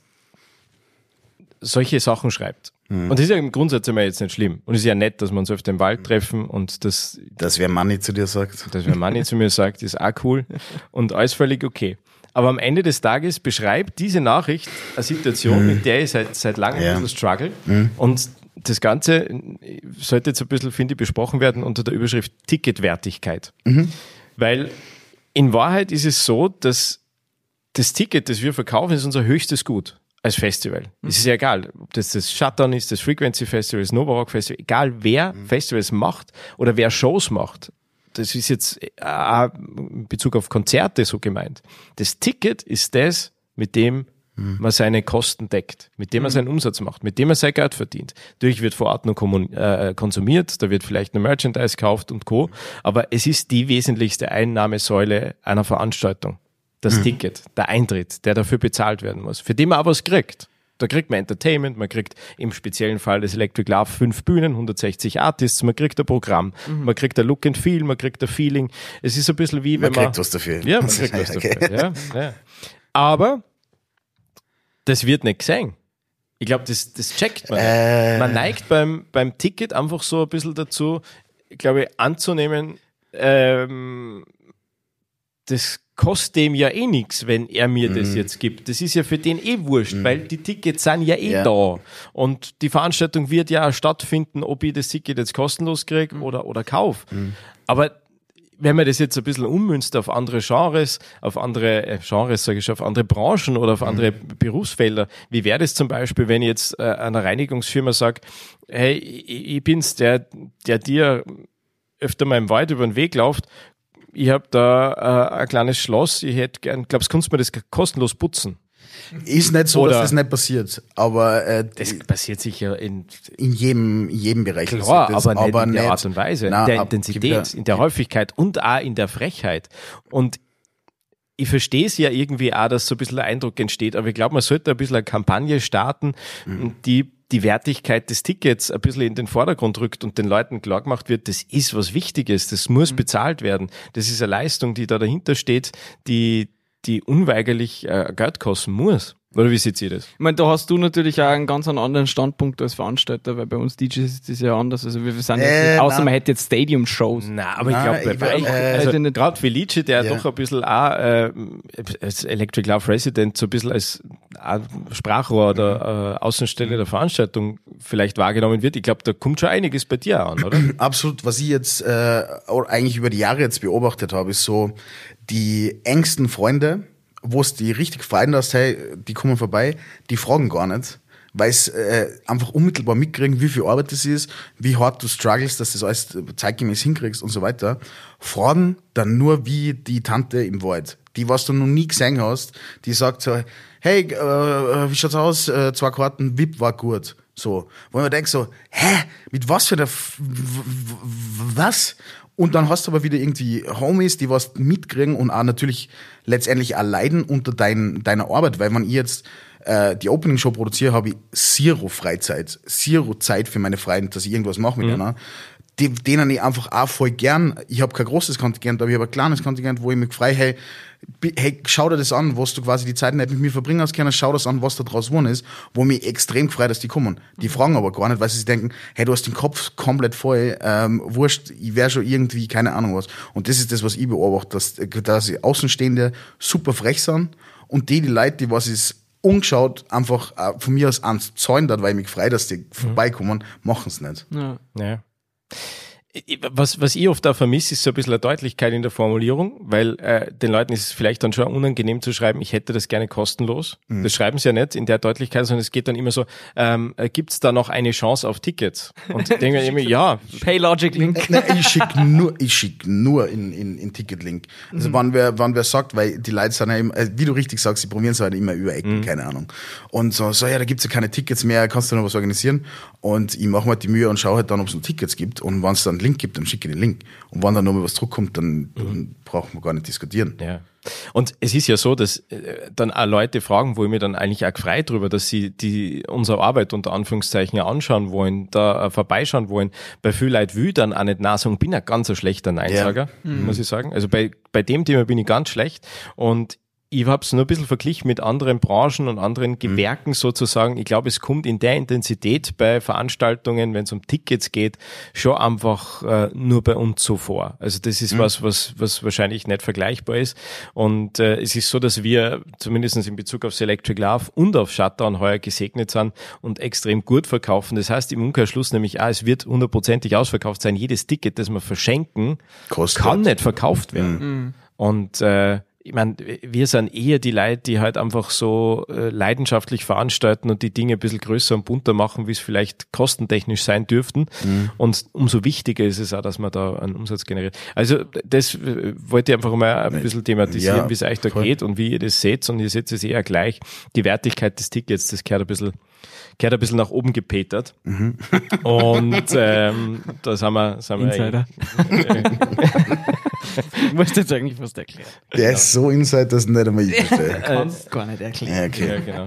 solche Sachen schreibt. Und das ist ja im Grundsatz immer jetzt nicht schlimm. Und es ist ja nett, dass wir uns auf dem Wald treffen und das, Das wer Manni zu dir sagt. dass wer Manni zu mir sagt, ist auch cool und alles völlig okay. Aber am Ende des Tages beschreibt diese Nachricht eine Situation, mit der ich seit, seit langem Ja. ein bisschen struggle. Und das Ganze sollte jetzt ein bisschen, finde ich, besprochen werden unter der Überschrift Ticketwertigkeit. Weil in Wahrheit ist es so, dass das Ticket, das wir verkaufen, ist unser höchstes Gut als Festival. Es ist ja egal, ob das das Shutdown ist, das Frequency Festival, das Nova Rock Festival, egal wer Festivals macht oder wer Shows macht. Das ist jetzt auch in Bezug auf Konzerte so gemeint. Das Ticket ist das, mit dem man seine Kosten deckt, mit dem man seinen Umsatz macht, mit dem man sein Geld verdient. Natürlich wird vor Ort noch kommun- äh, konsumiert, da wird vielleicht eine Merchandise gekauft und Co. Aber es ist die wesentlichste Einnahmesäule einer Veranstaltung. Das Ticket, der Eintritt, der dafür bezahlt werden muss, für den man aber was kriegt. Da kriegt man Entertainment, man kriegt im speziellen Fall des Electric Love fünf Bühnen, hundertsechzig Artists, man kriegt ein Programm, man kriegt ein Look and Feel, man kriegt ein Feeling. Es ist ein bisschen wie, wenn Man man... kriegt was dafür. Ja, man kriegt was Okay. dafür. Ja, ja. Aber das wird nicht gesehen. Ich glaube, das, das checkt man. Äh. Man neigt beim, beim Ticket einfach so ein bisschen dazu, glaube ich, anzunehmen, ähm, das kostet dem ja eh nichts, wenn er mir Mhm. das jetzt gibt. Das ist ja für den eh wurscht, weil die Tickets sind ja eh Ja. da. Und die Veranstaltung wird ja auch stattfinden, ob ich das Ticket jetzt kostenlos kriege Mhm. oder, oder kauf. Aber wenn man das jetzt ein bisschen ummünzt auf andere Genres, auf andere äh, Genres, sage ich schon, auf andere Branchen oder auf andere Berufsfelder, wie wäre das zum Beispiel, wenn ich jetzt äh, einer Reinigungsfirma sage, hey, ich, ich bin's, der, der dir öfter mal im Wald über den Weg läuft, ich habe da äh, ein kleines Schloss, ich hätte gern, glaubst du, kannst du mir das kostenlos putzen? Ist nicht so, Oder- dass das nicht passiert, aber äh, Das passiert sicher in, in jedem, in jedem Bereich. klar, passiert das, aber, nicht in der Art und Weise, Nein, in der ab- Intensität, gibt ja- in der Häufigkeit und auch in der Frechheit. Und ich verstehe es ja irgendwie auch, dass so ein bisschen der Eindruck entsteht, aber ich glaube, man sollte ein bisschen eine Kampagne starten, die die Wertigkeit des Tickets ein bisschen in den Vordergrund rückt und den Leuten klar gemacht wird, das ist was Wichtiges, das muss bezahlt werden. Das ist eine Leistung, die da dahinter steht, die, die unweigerlich äh, Geld kosten muss. Oder wie seht ihr das? Ich meine, da hast du natürlich auch einen ganz anderen Standpunkt als Veranstalter, weil bei uns D Js ist das ja anders. Also wir sind jetzt Äh, nicht, außer nein. man hätte jetzt Stadium-Shows. Na, aber Nein, ich glaube, ich bei will- euch, äh, also also gerade Felice, der Ja. doch ein bisschen auch äh, als Electric Love Resident so ein bisschen als äh, Sprachrohr oder äh, Außenstelle der Veranstaltung vielleicht wahrgenommen wird. Ich glaube, da kommt schon einiges bei dir an, oder? Absolut, was ich jetzt äh, oder eigentlich über die Jahre jetzt beobachtet habe, ist so die engsten Freunde, wo es die richtig freuen lässt, hey, die kommen vorbei, die fragen gar nicht, weil es äh, einfach unmittelbar mitkriegen, wie viel Arbeit das ist, wie hart du struggles, dass du das alles zeitgemäß hinkriegst und so weiter. Fragen dann nur wie die Tante im Wald, die, was du noch nie gesehen hast, die sagt so, hey, äh, wie schaut's aus, äh, zwei Karten, V I P war gut. So, wo man denkt so, hä, mit was für der, F- w- w- was? Und dann hast du aber wieder irgendwie Homies, die was mitkriegen und auch natürlich letztendlich auch leiden unter dein, deiner Arbeit, weil wenn ich jetzt äh, die Opening-Show produziere, habe ich zero Freizeit, zero Zeit für meine Freunde, dass ich irgendwas mache mit einer. die, denen ich einfach auch voll gern, ich habe kein großes Kontingent, aber ich habe ein kleines Kontingent, wo ich mich frei, hey, hey, schau dir das an, was du quasi die Zeit nicht mit mir verbringen hast können, schau das an, was da draus geworden ist, wo mich extrem gefreut, dass die kommen. Die fragen aber gar nicht, weil sie sich denken, hey, du hast den Kopf komplett voll, ähm, wurscht, ich wäre schon irgendwie, keine Ahnung was. Und das ist das, was ich beobachte, dass, dass die Außenstehende super frech sind und die, die Leute, die was ist, ungeschaut, einfach äh, von mir aus ans Zäunen dort, weil ich mich frei, dass die mhm. vorbeikommen, machen es nicht. Ja. Ja. Was, was ich oft da vermisse, ist so ein bisschen eine Deutlichkeit in der Formulierung, weil äh, den Leuten ist es vielleicht dann schon unangenehm zu schreiben, ich hätte das gerne kostenlos. Mhm. Das schreiben sie ja nicht in der Deutlichkeit, sondern es geht dann immer so, ähm, äh, gibt es da noch eine Chance auf Tickets? Und ich denke mir immer, ja. Paylogic-Link. Nein, ich schicke nur, ich schick nur in, in, in Ticket-Link. Also mhm. wenn wer, wenn wer sagt, weil die Leute sind ja immer, wie du richtig sagst, sie probieren es halt immer über Ecken, mhm. keine Ahnung. Und so, so ja, da gibt's ja keine Tickets mehr, kannst du noch was organisieren? Und ich mache mir die Mühe und schaue halt dann, ob es noch Tickets gibt. Und wenn es dann Link gibt, dann schicke ich den Link. Und wenn dann nochmal was zurückkommt, dann, dann mhm. braucht man gar nicht diskutieren. Ja. Und es ist ja so, dass äh, dann auch Leute fragen, wo ich mir dann eigentlich auch gefreut drüber, dass sie die unsere Arbeit unter Anführungszeichen anschauen wollen, da äh, vorbeischauen wollen. Bei vielen Leuten will dann auch nicht nein sagen, bin ein ganz ein schlechter Neinsager, ja. mhm. muss ich sagen. Also bei, bei dem Thema bin ich ganz schlecht und ich habe es nur ein bisschen verglichen mit anderen Branchen und anderen Gewerken mhm. sozusagen. Ich glaube, es kommt in der Intensität bei Veranstaltungen, wenn es um Tickets geht, schon einfach äh, nur bei uns so vor. Also das ist mhm. was, was was wahrscheinlich nicht vergleichbar ist. Und äh, es ist so, dass wir zumindest in Bezug auf Electric Love und auf Shutdown heuer gesegnet sind und extrem gut verkaufen. Das heißt im Umkehrschluss nämlich auch, es wird hundertprozentig ausverkauft sein. Jedes Ticket, das wir verschenken, Kostet. kann nicht verkauft werden. Mhm. Und äh, ich meine, wir sind eher die Leute, die halt einfach so äh, leidenschaftlich veranstalten und die Dinge ein bisschen größer und bunter machen, wie es vielleicht kostentechnisch sein dürften. Mhm. Und umso wichtiger ist es auch, dass man da einen Umsatz generiert. Also das äh, wollte ich einfach mal ein bisschen thematisieren, ja, wie es euch da voll. geht und wie ihr das seht. Und ihr seht es eher gleich. Die Wertigkeit des Tickets, das gehört ein bisschen gehört ein bisschen nach oben gepetert. Mhm. Und ähm, da sind wir... Sind wir Insider. Du musst jetzt eigentlich fast erklären. Der genau. ist so Insider, dass nicht einmal ich verstehe. Kannst gar nicht erklären. Ja, okay. Ja, genau.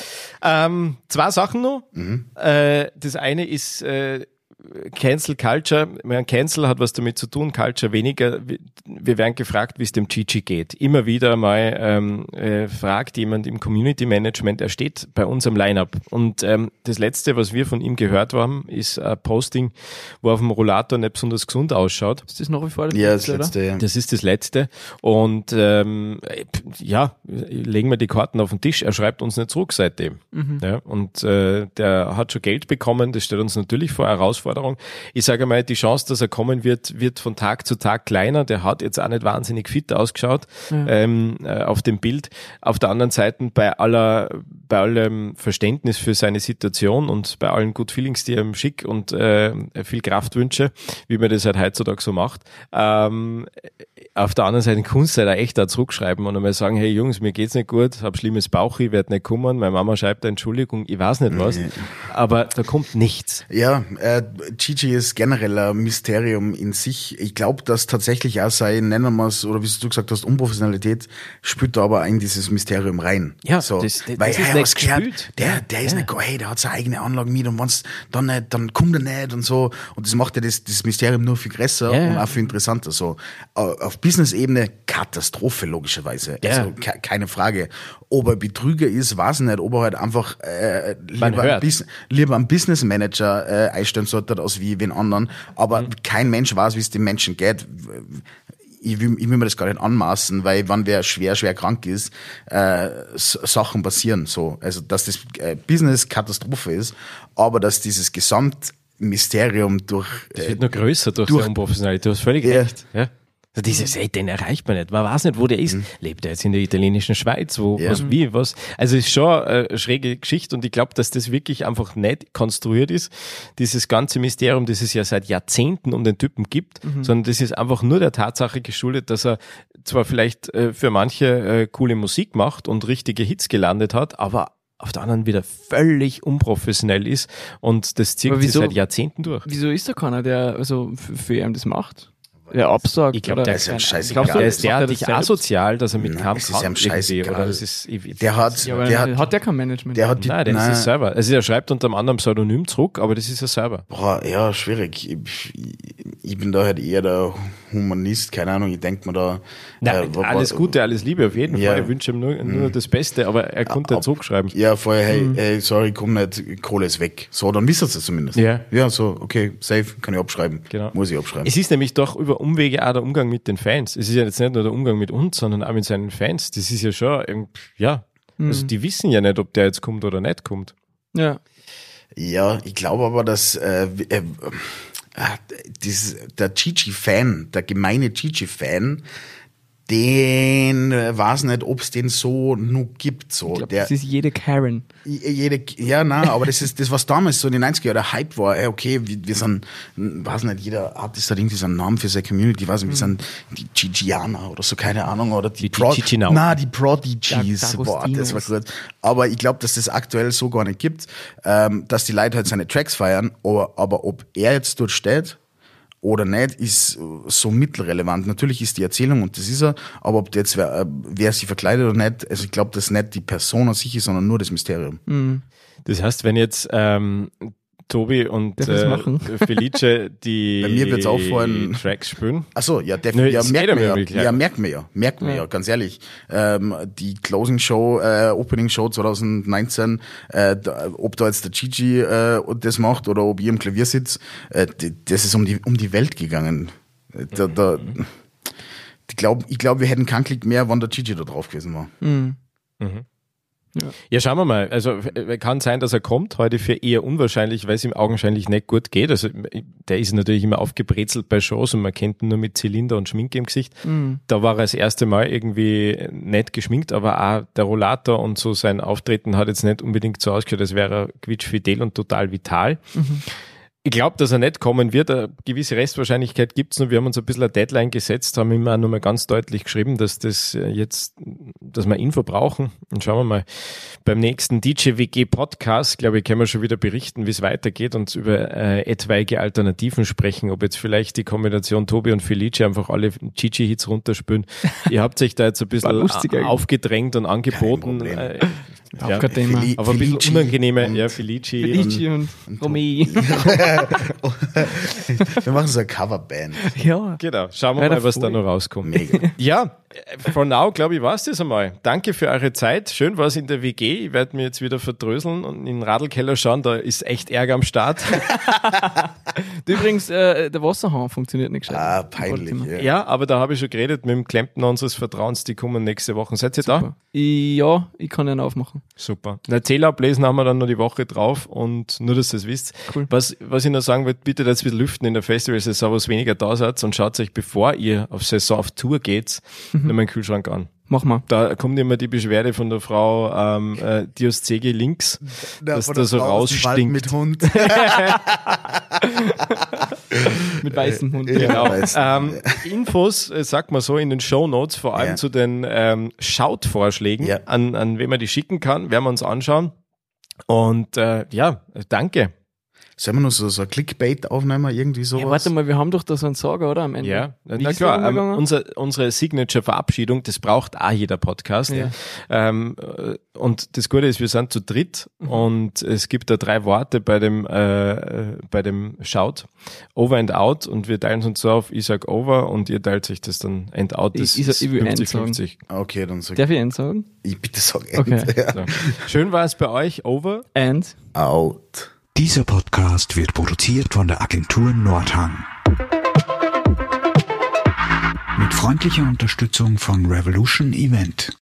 Ähm, zwei Sachen noch. Mhm. Äh, das eine ist äh, Cancel Culture. Mein Cancel hat was damit zu tun, Culture weniger. Wir werden gefragt, wie es dem Gigi geht. Immer wieder mal ähm, äh, fragt jemand im Community Management, er steht bei uns am Line-Up. Und ähm, das Letzte, was wir von ihm gehört haben, ist ein Posting, wo auf dem Rollator nicht besonders gesund ausschaut. Ist das nach wie vor das ja, Letzte? Das Letzte ja. Das ist das Letzte. Und ähm, ja, legen wir die Karten auf den Tisch. Er schreibt uns nicht zurück seitdem. Mhm. Ja, und äh, der hat schon Geld bekommen. Das stellt uns natürlich vor Herausforderungen. Ich sage mal, die Chance, dass er kommen wird, wird von Tag zu Tag kleiner. Der hat jetzt auch nicht wahnsinnig fit ausgeschaut ja. ähm, äh, auf dem Bild. Auf der anderen Seite, bei aller, bei allem Verständnis für seine Situation und bei allen Good Feelings, die er ihm schick und äh, viel Kraft wünsche, wie man das halt heutzutage so macht. Ähm, auf der anderen Seite kannst du halt auch echt da zurückschreiben und einmal sagen, hey Jungs, mir geht's nicht gut, hab schlimmes Bauch, ich werde nicht kommen, meine Mama schreibt Entschuldigung, ich weiß nicht was, aber da kommt nichts. Ja, äh, Gigi ist generell ein Mysterium in sich. Ich glaube, dass tatsächlich auch sein, nennen wir es, oder wie du gesagt hast, Unprofessionalität, spürt da aber in dieses Mysterium rein. Ja, so, das, das, weil das ist hey, nicht gehört, der, der ist ja. nicht geil, hey, der hat seine eigene Anlage mit und wenn's dann nicht, dann kommt er nicht und so. Und das macht ja das, das Mysterium nur viel größer ja, und auch viel interessanter. So. Auf Business-Ebene Katastrophe, logischerweise. Ja. Also ke- keine Frage. Ob er Betrüger ist, weiß ich nicht. Ob er halt einfach äh, lieber, einen Bus- lieber einen Business Manager äh, einstellen sollte, als wie wen anderen. Aber mhm. kein Mensch weiß, wie es dem Menschen geht. Ich will, ich will mir das gar nicht anmaßen, weil wenn wer schwer, schwer krank ist, äh, S- Sachen passieren. So. Also, dass das äh, Business Katastrophe ist, aber dass dieses Gesamtmysterium durch... Das wird äh, noch größer durch, durch die Unprofessionalität. Du hast völlig ja. recht. Ja. Also dieses, ey, den erreicht man nicht. Man weiß nicht, wo der ist. Mhm. Lebt er jetzt in der italienischen Schweiz? Wo, ja. was, wie, was? Also es ist schon eine schräge Geschichte und ich glaube, dass das wirklich einfach nicht konstruiert ist. Dieses ganze Mysterium, das es ja seit Jahrzehnten um den Typen gibt, mhm. sondern das ist einfach nur der Tatsache geschuldet, dass er zwar vielleicht äh, für manche äh, coole Musik macht und richtige Hits gelandet hat, aber auf der anderen wieder völlig unprofessionell ist und das zieht sich seit Jahrzehnten durch. Wieso ist da keiner, der also für, für ihn das macht? der absagt. Ich glaube, oder- der ist ihm scheißegal. Ich glaub, so- Der ist macht er das derartig selbst? asozial, dass er mit Nein, keinem es ist ihm kann irgendwie, scheißegal. oder das ist, ich, Der hat, Ja, aber der hat, hat, hat der kein Management? der hat die, nein, das nein, ist selber. Also er schreibt unter einem anderen Pseudonym zurück, aber das ist er selber. boah, ja, schwierig. Ich, ich, ich bin da halt eher der Humanist, keine Ahnung, ich denke mir da. Nein, äh, wa- wa- alles Gute, alles Liebe, auf jeden Ja. Fall. Ich wünsche ihm nur, nur das Beste, aber er konnte ab- zurückschreiben. Ja, vorher, hey, hey, sorry, komm nicht, Kohle ist weg. So, dann wisst ihr es zumindest. Ja. Ja, so, okay, safe, kann ich abschreiben. Genau. Muss ich abschreiben. Es ist nämlich doch über Umwege auch der Umgang mit den Fans. Es ist ja jetzt nicht nur der Umgang mit uns, sondern auch mit seinen Fans. Das ist ja schon, ähm, ja, also die wissen ja nicht, ob der jetzt kommt oder nicht kommt. Ja. Ja, ich glaube aber, dass äh, äh, äh, dieses, der Gigi-Fan, der gemeine Gigi-Fan, den äh, weiß nicht, ob es den so nur gibt. So. Ich glaube, Der, das ist jede Karen. jede, ja, nein, aber das ist das, was damals so in den neunziger Jahren der Hype war. Ey, okay, wir, wir sind, weiß nicht, jeder Artist hat irgendwie so einen Namen für seine Community, weiß nicht, wir sind die Gigianer oder so, keine Ahnung, oder die, Die Pro, Giginauten. na, die Prodigies. Da- Boah, das war Dagostinos. gut. Aber ich glaube, dass das aktuell so gar nicht gibt, ähm, dass die Leute halt seine Tracks feiern, aber, aber ob er jetzt dort steht oder nicht, ist so mittelrelevant. Natürlich ist die Erzählung und das ist er, aber ob der jetzt wer, äh, wer sie verkleidet oder nicht, also ich glaube, das ist nicht die Person an sich ist, sondern nur das Mysterium. Das heißt, wenn jetzt ähm, Tobi und Darf ich's äh, machen? Felice die Bei mir wird's auffallen- Tracks spielen. Ach so, ja, Nö, definitiv. Ja, das merkt geht man ja ja. wirklich, Ja, ja. merkt man ja. Merkt man ja, ganz ehrlich. Ähm, die Closing Show, äh, Opening Show zwanzig neunzehn, äh, da, ob da jetzt der Gigi äh, das macht oder ob ich am Klavier sitze, äh, d- das ist um die, um die Welt gegangen. Äh, Da, da, ich glaube, ich glaub, wir hätten keinen Klick mehr, wenn der Gigi da drauf gewesen war. Ja, schauen wir mal. Also äh, kann sein, dass er kommt, heute für eher unwahrscheinlich, weil es ihm augenscheinlich nicht gut geht. Also der ist natürlich immer aufgebrezelt bei Shows und man kennt ihn nur mit Zylinder und Schminke im Gesicht. Da war er das erste Mal irgendwie nicht geschminkt, aber auch der Rollator und so sein Auftreten hat jetzt nicht unbedingt so ausgeschaut, als wäre er quietschfidel und total vital. Ich glaube, dass er nicht kommen wird. Eine gewisse Restwahrscheinlichkeit gibt's noch. Wir haben uns ein bisschen eine Deadline gesetzt, haben ihm auch nochmal ganz deutlich geschrieben, dass das jetzt, dass wir Info brauchen. Und schauen wir mal, beim nächsten D J W G Podcast, glaube ich, können wir schon wieder berichten, wie es weitergeht und über äh, etwaige Alternativen sprechen, ob jetzt vielleicht die Kombination Tobi und Felice einfach alle Gigi-Hits runterspülen. Ihr habt sich da jetzt ein bisschen War lustig eigentlich. aufgedrängt und angeboten. Problem. Äh, Auch ja, kein Thema. Feli- aber ein bisschen Felice unangenehme, und- ja, Felice. Felici und, und Romy. Wir machen so eine Coverband. Ja. Genau, schauen wir Weiter mal, was da voll. noch rauskommt. Mega. Ja, for now, glaube ich, war es das einmal. Danke für eure Zeit. Schön war es in der W G. Ich werde mir jetzt wieder verdröseln und in den Radlkeller schauen. Da ist echt Ärger am Start. Übrigens, äh, der Wasserhahn funktioniert nicht gescheit. Ah, peinlich. Ja. Ja, aber da habe ich schon geredet mit dem Klempner unseres Vertrauens. Die kommen nächste Woche. Seid ihr da? Ich, ja, ich kann ihn aufmachen. Super. Eine Zählablesen haben wir dann noch die Woche drauf und nur, dass ihr es wisst. Cool. Was, was ich noch sagen wollte, bitte jetzt wieder lüften in der Festival-Saison, was weniger da seid und schaut euch, bevor ihr auf Saison auf Tour geht, Mhm. nochmal den Kühlschrank an. Mach mal. Da kommt immer die Beschwerde von der Frau ähm, äh, Dioszege links, dass von da der so Frau aus dem Wald rausstinkt. mit Hund. Mit weißem Hund. Ja. Genau. Weiß. Ähm, Infos, äh, sagt man so, in den Shownotes, vor allem Ja. zu den ähm, Schautvorschlägen, Ja. an, an wen man die schicken kann, werden wir uns anschauen. Und äh, ja, danke. Sollen wir noch so, so ein Clickbait aufnehmen, irgendwie sowas? Ja, warte mal, wir haben doch da so einen Sager, oder? Am Ende. Ja, Wie na ist der klar. Ähm, umgegangen? unser, unsere Signature-Verabschiedung, das braucht auch jeder Podcast. Ja. Ähm, äh, und das Gute ist, wir sind zu dritt Mhm. und es gibt da drei Worte bei dem, äh, bei dem Shout. Over and out und wir teilen es uns so auf, ich sag over und ihr teilt sich das dann end out. Das Ich- ich sag- ich will end fünfzig fünfzig. Okay, dann sag Darf ich einen sagen? ich bitte sag Okay. End. Ja. So. Schön war es bei euch, over. And Out. Dieser Podcast wird produziert von der Agentur Nordhang. Mit freundlicher Unterstützung von Revolution Event.